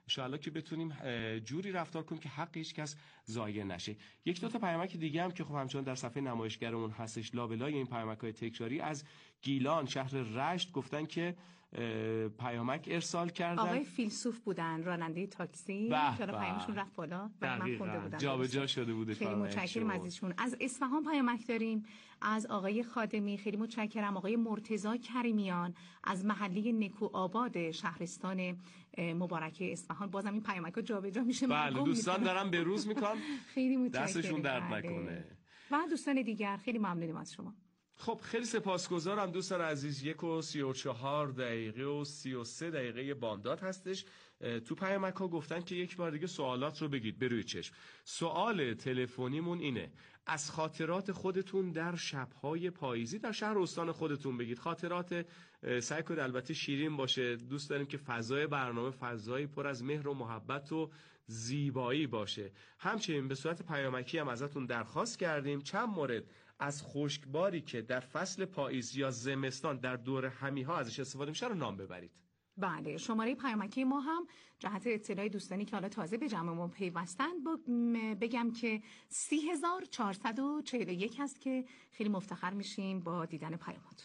انشالله که بتونیم جوری رفتار کنیم که حق هیچ کس ضایع نشه. یک دو تا پیامک دیگه هم که خب همچنان در صفحه نمایشگرمون هستش، لابلای این پیامک‌های تکراری از گیلان شهر رشت گفتن که پیامک ارسال کردن. آقای فیلسوف بودن، راننده تاکسی، چرا پیامشون رفت بالا؟ من خونده بودم. جابجا شده بوده. خیلی متشکرم از ایشون. از اصفهان پیامک داریم از آقای خادمی، خیلی متشکرم. آقای مرتضی کریمیان از محله نکوآباد شهرستان مبارکه اصفهان. بازم این پیامک‌ها جابجا میشه. بله دوستان دارم به روز میکنم. خیلی متشکرم. دستشون درد نکنه. و دوستان دیگر خیلی ممنونیم از شما. خب خیلی سپاسگزارم دوستان عزیز. 1:34 بامداد هستش. تو پیامک ها گفتن که یک بار دیگه سوالات رو بگید به روی چشم. سوال تلفنیمون اینه: از خاطرات خودتون در شب‌های پاییزی در شهر استان خودتون بگید. خاطرات سعی کنید البته شیرین باشه. دوست داریم که فضای برنامه فضایی پر از مهر و محبت و زیبایی باشه. همچنین به صورت پیامکی هم ازتون درخواست کردیم چند مورد از خشکباری که در فصل پاییز یا زمستان در دور همیها ازش استفاده میشه رو نام ببرید. بله، شماره پیامکی ما هم جهت اطلاع دوستانی که حالا تازه به جمعمون پیوستن بگم که 30441 هست که خیلی مفتخر میشیم با دیدن پیامات.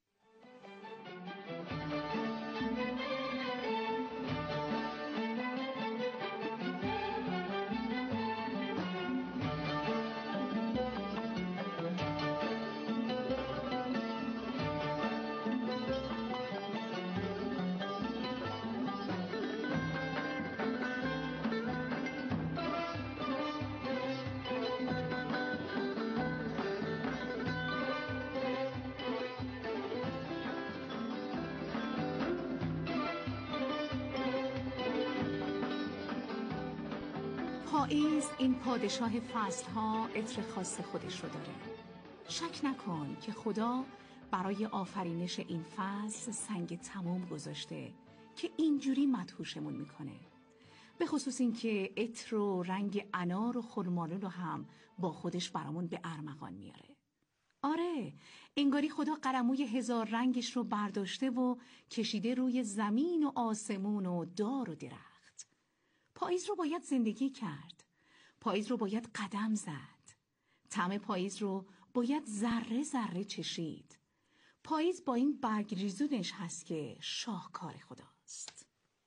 پاییز این پادشاه فصلها عطر خاص خودش رو داره. شک نکن که خدا برای آفرینش این فصل سنگ تمام گذاشته که اینجوری مدهوشمون میکنه. به خصوص این که عطر و رنگ انار و خرمالو رو هم با خودش برامون به ارمغان میاره. آره، انگاری خدا قلموی 1000 رنگش رو برداشته و کشیده روی زمین و آسمون و دار و درخت. پاییز رو باید زندگی کرد. پاییز رو باید قدم زد. طعم پاییز رو باید ذره ذره چشید. پاییز با این برگ ریزونش هست که شاهکار خداست.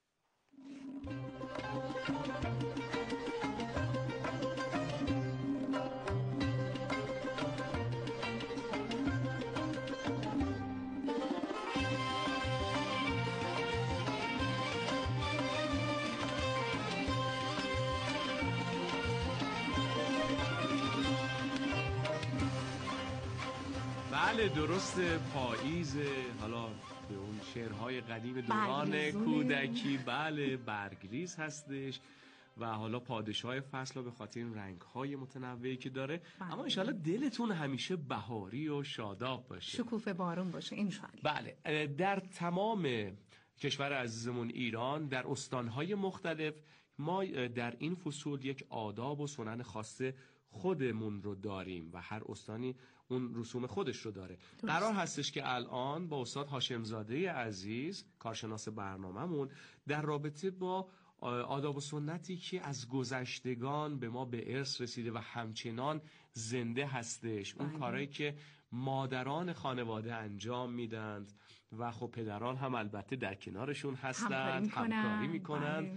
بله درست، پاییز، حالا به اون شعرهای قدیم دوران کودکی، بله برگریز هستش و حالا پادشاه فصل به خاطر این رنگ‌های متنوعی که داره. اما انشالله دلتون همیشه بهاری و شاداب باشه، شکوفه بارون باشه انشالله. بله، در تمام کشور عزیزمون ایران در استانهای مختلف ما در این فصول یک آداب و سنن خاص خودمون رو داریم و هر استانی اون رسوم خودش رو داره. قرار هستش که الان با استاد هاشمزاده عزیز کارشناس برنامه‌مون در رابطه با آداب و سنتی که از گذشتگان به ما به ارث رسیده و همچنان زنده هستش، اون کارهایی که مادران خانواده انجام میدند و خب پدران هم البته در کنارشون هستند، همکاری میکنند.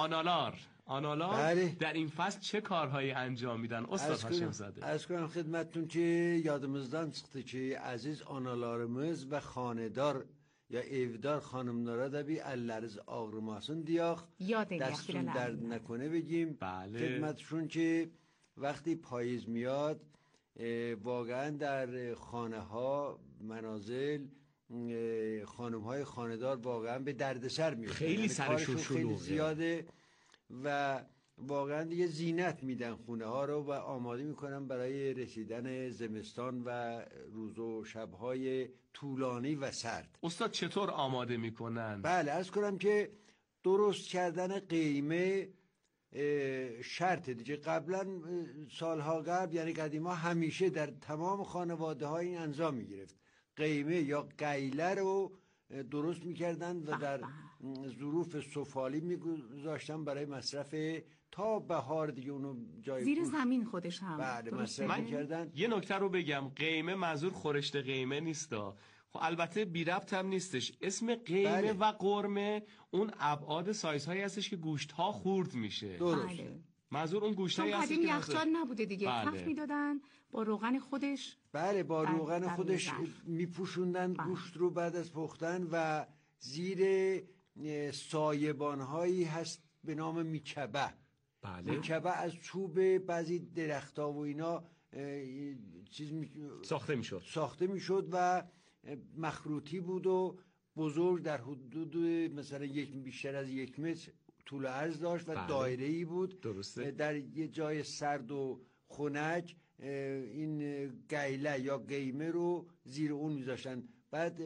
آنالار در این فصل چه کارهایی انجام میدن استاد هاشمزاده؟ از کنم خدمتتون که yadımızdan çıktı ki aziz analarımız ve xanedar ya evdar xanımlara da bir elleriniz ağrımasın diyor. دستشون درد نکنه بگیم. خدمتشون که وقتی پاییز میاد واقعا در خانه ها منازل خانم های خانه‌دار واقعا به دردسر میفته. خیلی سرشون خیلی زیاده و واقعا دیگه زینت میدن خونه ها رو و آماده میکنن برای رسیدن زمستان و روز و شبهای طولانی و سرد. استاد چطور آماده میکنن؟ بله عرض کنم که درست کردن قیمه شرط دیگه. قبلا سالها قبل یعنی قدیما همیشه در تمام خانواده ها این انجام میگرفت. قیمه یا قیله رو درست میکردن و در ظروف سفالی میگذاشتن برای مصرف تا بهار دیگه اونو جای زیر زمین خودش هم بعد مصرف میکردن. یه نکته رو بگم، قیمه منظور خورشت قیمه نیستا. خب البته بی ربط هم نیستش. اسم قیمه و قرمه اون ابعاد سایزهایی هستش که گوشت ها خورد میشه. درست. منظور اون گوشتایی هست که یخچال نبوده دیگه، تف میدادن با روغن خودش. بله با روغن خودش میپوشوندن گوشت رو بعد از پختن و زیر سایبان هایی هست به نام میکبه. بله. میکبه از چوب بعضی درخت‌ها و اینا ساخته میشد و مخروطی بود و بزرگ در حدود مثلا بیشتر از 1 متر طول و عرض داشت و دایره‌ای بود. درسته. در یه جای سرد و خنک این گیله یا قیمه رو زیر اون میذاشتن. بعد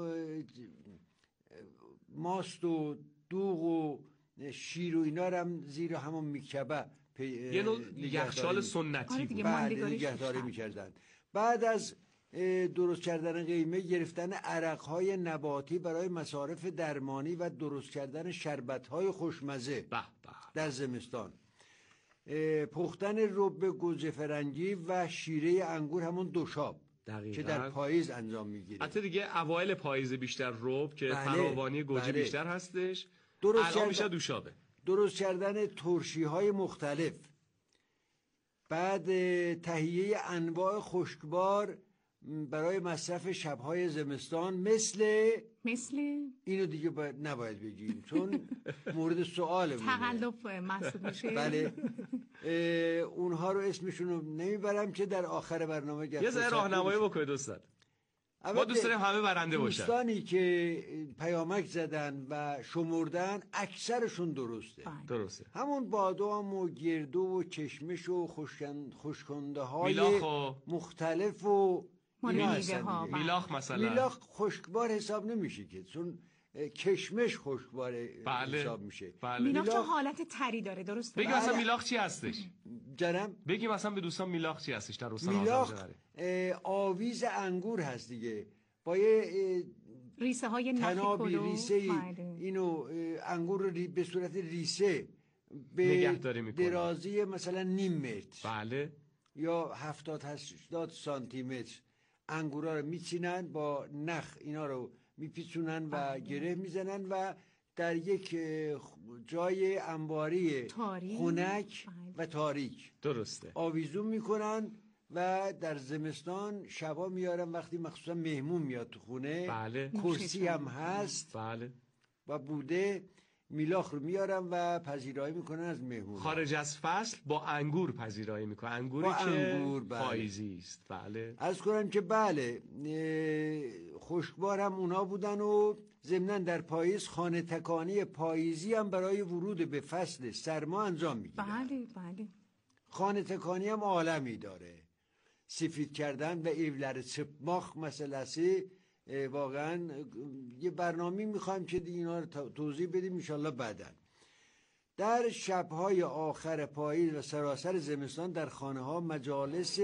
ماست و دوغ و شیر و اینا رو هم زیر همون میکبه یه نوع یخچال سنتی بود. نگهداری میکردن. بعد از درست کردن قیمه گرفتن عرقهای نباتی برای مصارف درمانی و درست کردن شربتهای خوشمزه در زمستان، پختن رب گوجه فرنگی و شیره انگور همون دوشاب که در پاییز انجام میگیره. حتی دیگه اوایل پاییز بیشتر رب که فراوانی گوجه بیشتر هستش، الان میشه دوشابه. درست کردن ترشی های مختلف، بعد تهیه انواع خشکبار برای مصرف شبهای زمستان مثل اینو دیگه نباید بگیم چون مورد سؤاله، تقلب محسوب میشه. بله اونها رو اسمشون رو نمیبرم که در آخر برنامه یه ذره راهنمایی بکنید دوستان. ما دوست داریم همه برنده باشن. دوستانی که پیامک زدن و شمردن اکثرشون درسته. همون بادام و گردو و کشمش و خشکنده های مختلف و میلاخ مثلا. میلاخ خشکبار حساب نمیشه که چون کشمش خشکبار حساب میشه. میلاخ چون حالت تری داره. درسته. بگیم مثلا میلاخ چی هستش؟ جرم بگیم مثلا به دوستان میلاخ چی هستش در استان میلاخ آویز انگور هست دیگه، با یه ریسه های تنابی ریسه اینو انگور رو به صورت ریسه به درازی مثلا 0.5 متر بله یا 70-80 سانتی متر انگورا رو میچینن، با نخ اینا رو میپیچونن و گره میزنن و در یک جای انباری خنک و تاریک درسته آویزون میکنن و در زمستان شبا میارن وقتی مخصوصا مهمون میاد تو خونه. بله. کرسی هم هست. بله. و بوده میلاخ رو میارن و پذیرایی میکنن از مهمون. خارج از فصل با انگور پذیرایی میکنن، انگوری که پاییزی است. بله. عرض کنم که بله خشکبار هم اونا بودن و ضمناً در پاییز خانه تکانی پاییزی هم برای ورود به فصل سرما انجام میگیرن. بله. خانه تکانی هم عالمی داره. سفید کردن و ایولر چپماخ مسئله‌سی واقعا یه برنامه میخوایم که اینا رو توضیح بدیم انشالله بعداً. در شبهای آخر پاییز و سراسر زمستان در خانه ها مجالس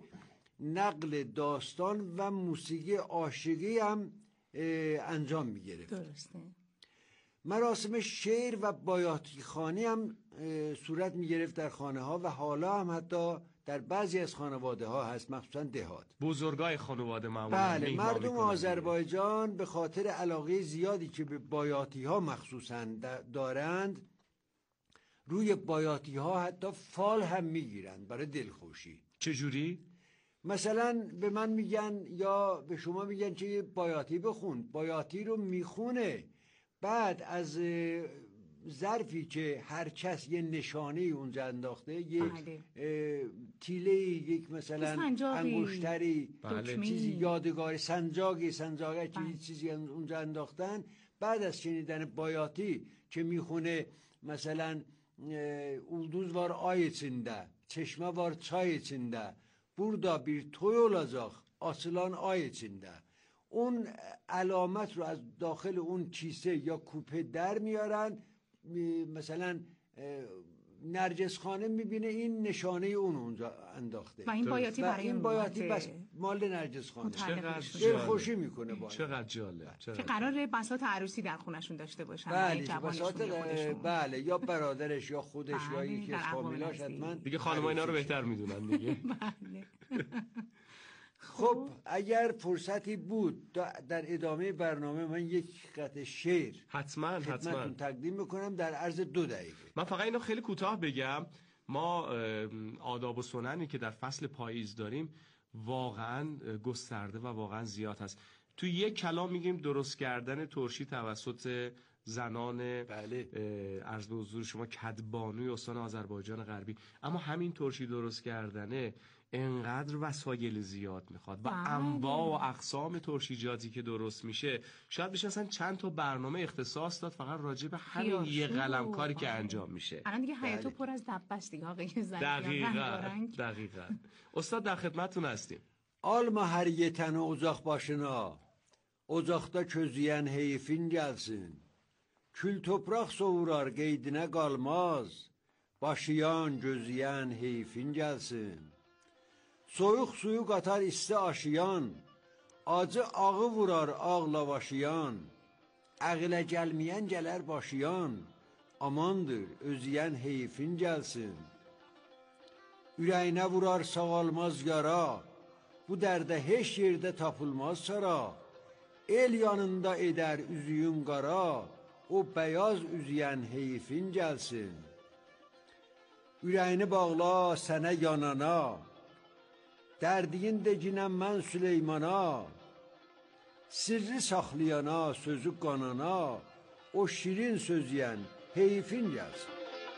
نقل داستان و موسیقی عاشقی هم انجام میگرفت. درسته. مراسم شعر و بایاتی خانی هم صورت میگرفت در خانه ها و حالا هم حتی در بعضی از خانواده ها هست، مخصوصا دهات. بزرگای خانواده معمولا. بله، مردم آذربایجان به خاطر علاقه زیادی که به بایاتی ها مخصوصا دارند، روی بایاتی ها حتی فال هم میگیرند برای دلخوشی. چجوری؟ مثلا به من میگن یا به شما میگن که بایاتی بخون، بایاتی رو میخونه، بعد از ظرفی که هر کس یه نشانه اونجا انداخته، یک تیله، یک مثلا انگشتری، چیزی یادگاری، سنجاقی چیزی اونجا انداختن، بعد از شنیدن بایاتی که میخونه مثلا ulduz var ay içinde, çeşme var çay içinde, burada bir toy olacak açılan ay içinde. اون علامت رو از داخل اون کیسه یا کوپه در میارن، مثلا نرجس خانه میبینه این نشانه اون اونجا انداخته و این بایاتی برای این بایاتی بس مال نرجس خانه خوشی میکنه با چقدر جالب که قراره بساط عروسی در خونشون داشته باشن. بله یا برادرش یا خودش یا یکی از فامیلاش حتما دیگه خانم‌ها اینا رو بهتر میدونن دیگه. خب اگر فرصتی بود در ادامه برنامه من یک قطعه شعر حتما تقدیم میکنم در عرض 2 دقیقه. من فقط اینو خیلی کوتاه بگم. ما آداب و سننی که در فصل پاییز داریم واقعا گسترده و واقعا زیاد هست. تو یک کلام میگیم درست کردن ترشی توسط زنان عرض به حضور شما کدبانوی استان آذربایجان غربی، اما همین ترشی درست کردنه انقدر وسایل زیاد میخواد و انواع و اقسام ترشیجاتی که درست میشه شاید بشه اصلا چند تا برنامه اختصاص داد فقط راجع به همین یه قلم کاری که انجام میشه. الان دیگه حیاطو پر از دبست دیگه آقای دقیقاً. استاد در خدمتتون هستیم. Alma her yetəni uzaq başına, ocaqda közüyən heyfin gəlsin. Kül topraq soğurar qeydinə qalmaz, başıyan gözüyən heyfin gəlsin. Soyuq suyu qatar isti aşıyan, acı ağı vurar ağla başıyan. Əqilə gəlməyən gələr başıyan, amandır özüyən heyfin gəlsin. Ürəyinə vurar sağalmaz yara, bu dərdə heç yerdə tapılmaz çara. El yanında edər üzüyün qara, o bəyaz üzüyən heyfin gəlsin. Ürəyini bağla sənə yanana, dərdiyin deginəm mən Süleymana. Sirri saxlayana, sözü qanana, o şirin sözüyən heyfin gəlsin.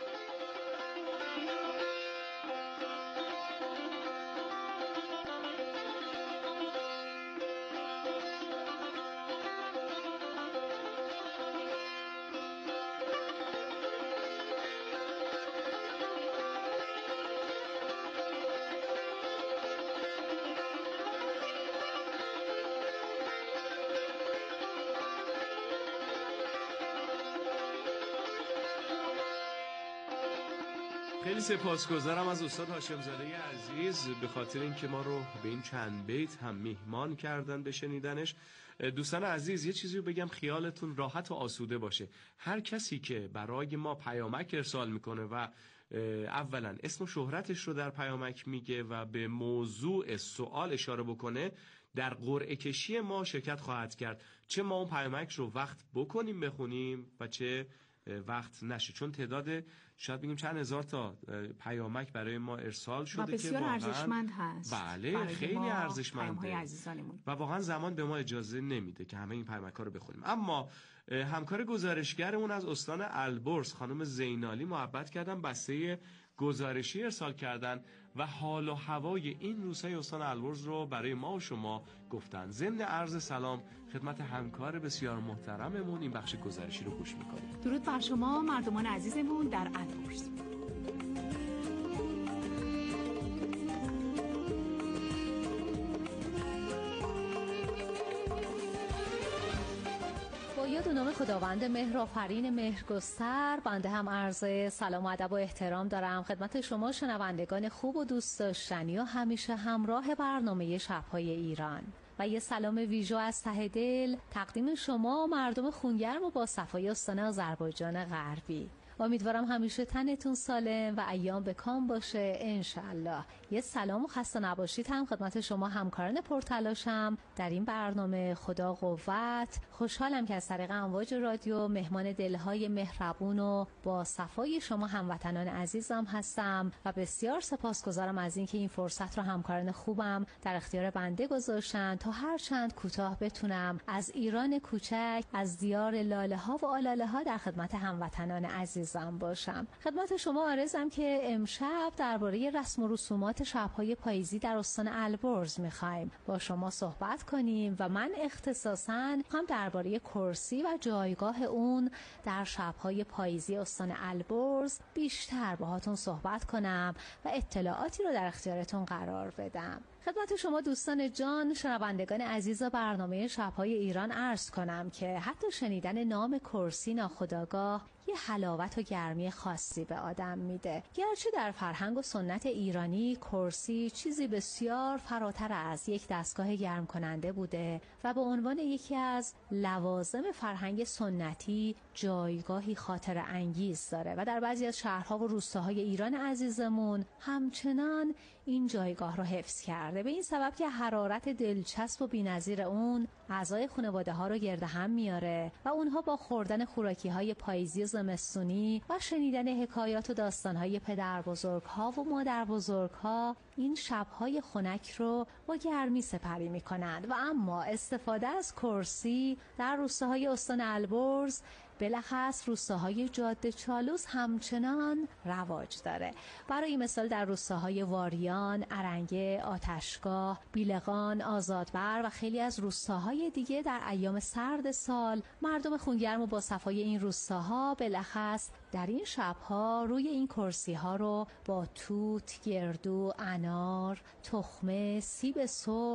خیلی سپاسگزارم از استاد هاشمزاده عزیز به خاطر اینکه ما رو به این چند بیت هم میهمان کردن به شنیدنش. دوستان عزیز یه چیزی رو بگم خیالتون راحت و آسوده باشه. هر کسی که برای ما پیامک ارسال میکنه و اولا اسم و شهرتش رو در پیامک میگه و به موضوع سوال اشاره بکنه در قرعه کشی ما شرکت خواهد کرد. چه ما اون پیامک رو وقت بکنیم بخونیم و چه وقت نشه، چون تعداد شاید بگیم چند هزار تا پیامک برای ما ارسال شده و بسیار ارزشمند هست. بله خیلی ارزشمنده و واقعا زمان به ما اجازه نمیده که همه این پیامک ها رو بخونیم. اما همکار گزارشگرمون از استان البرز خانم زینالی محبت کردن بسته گزارشی ارسال کردن و حال و هوای این روزهای استان البرز رو برای ما و شما گفتن. ضمن عرض سلام خدمت همکار بسیار محترممون این بخش گزارشی رو گوش میکنیم. درود بر شما مردمان عزیزمون در البرز. یاد و نام خداوند مهرآفرین مهرگستر بنده هم عرض سلام و ادب و احترام دارم خدمت شما شنوندگان خوب و دوست داشتنی و همیشه همراه برنامه شب‌های ایران و یه سلام ویژه از ته دل تقدیم شما مردم خونگرم و با صفای استان آذربایجان غربی. امیدوارم همیشه تنتون سالم و ایام به کام باشه انشالله. یه سلام و خسته نباشید هم خدمت شما همکاران پرتلاشم در این برنامه. خدا قوت. خوشحالم که از طریق امواج رادیو مهمان دلهای مهربون و با صفای شما هموطنان عزیزم هستم و بسیار سپاسگزارم از اینکه این فرصت رو همکاران خوبم در اختیار بنده گذاشتن تا هر چند کوتاه بتونم از ایران کوچک، از دیار لاله ها و آلاله ها در خدمت هموطنان عزیز باشم. خدمت شما عرضم که امشب درباره رسم و رسومات شب‌های پاییزی در استان البرز می‌خوایم با شما صحبت کنیم و من اختصاصاً هم درباره کرسی و جایگاه اون در شب‌های پاییزی استان البرز بیشتر باهاتون صحبت کنم و اطلاعاتی رو در اختیارتون قرار بدم. خدمت شما دوستان جان شنوندگان عزیز برنامه شب‌های ایران عرض کنم که حتی شنیدن نام کرسی ناخودآگاه یه حلاوت و گرمی خاصی به آدم میده. گرچه در فرهنگ و سنت ایرانی کرسی چیزی بسیار فراتر از یک دستگاه گرم کننده بوده و به عنوان یکی از لوازم فرهنگ سنتی جایگاهی خاطر انگیز داره و در بعضی از شهرها و روستاهای ایران عزیزمون همچنان این جایگاه رو حفظ کرده، به این سبب که حرارت دلچسب و بی‌نظیر اون اعضای خانواده ها رو گرد هم میاره و اونها با خوردن خوراکی های پاییزی و زمستونی و شنیدن حکایات و داستان های پدر بزرگ ها و مادر بزرگ ها این شبهای خنک رو با گرمی سپری میکنند. و اما استفاده از کرسی در روستاهای استان البرز بلخص روستاهای جاده چالوس همچنان رواج داره. برای مثال در روستاهای واریان، ارنگه، آتشگاه، بیلقان، آزادبر و خیلی از روستاهای دیگه در ایام سرد سال مردم خونگرم و با صفای این روستاها بلخص در این شبها روی این کرسی ها رو با توت، گردو، انار، تخمه، سیب سرخ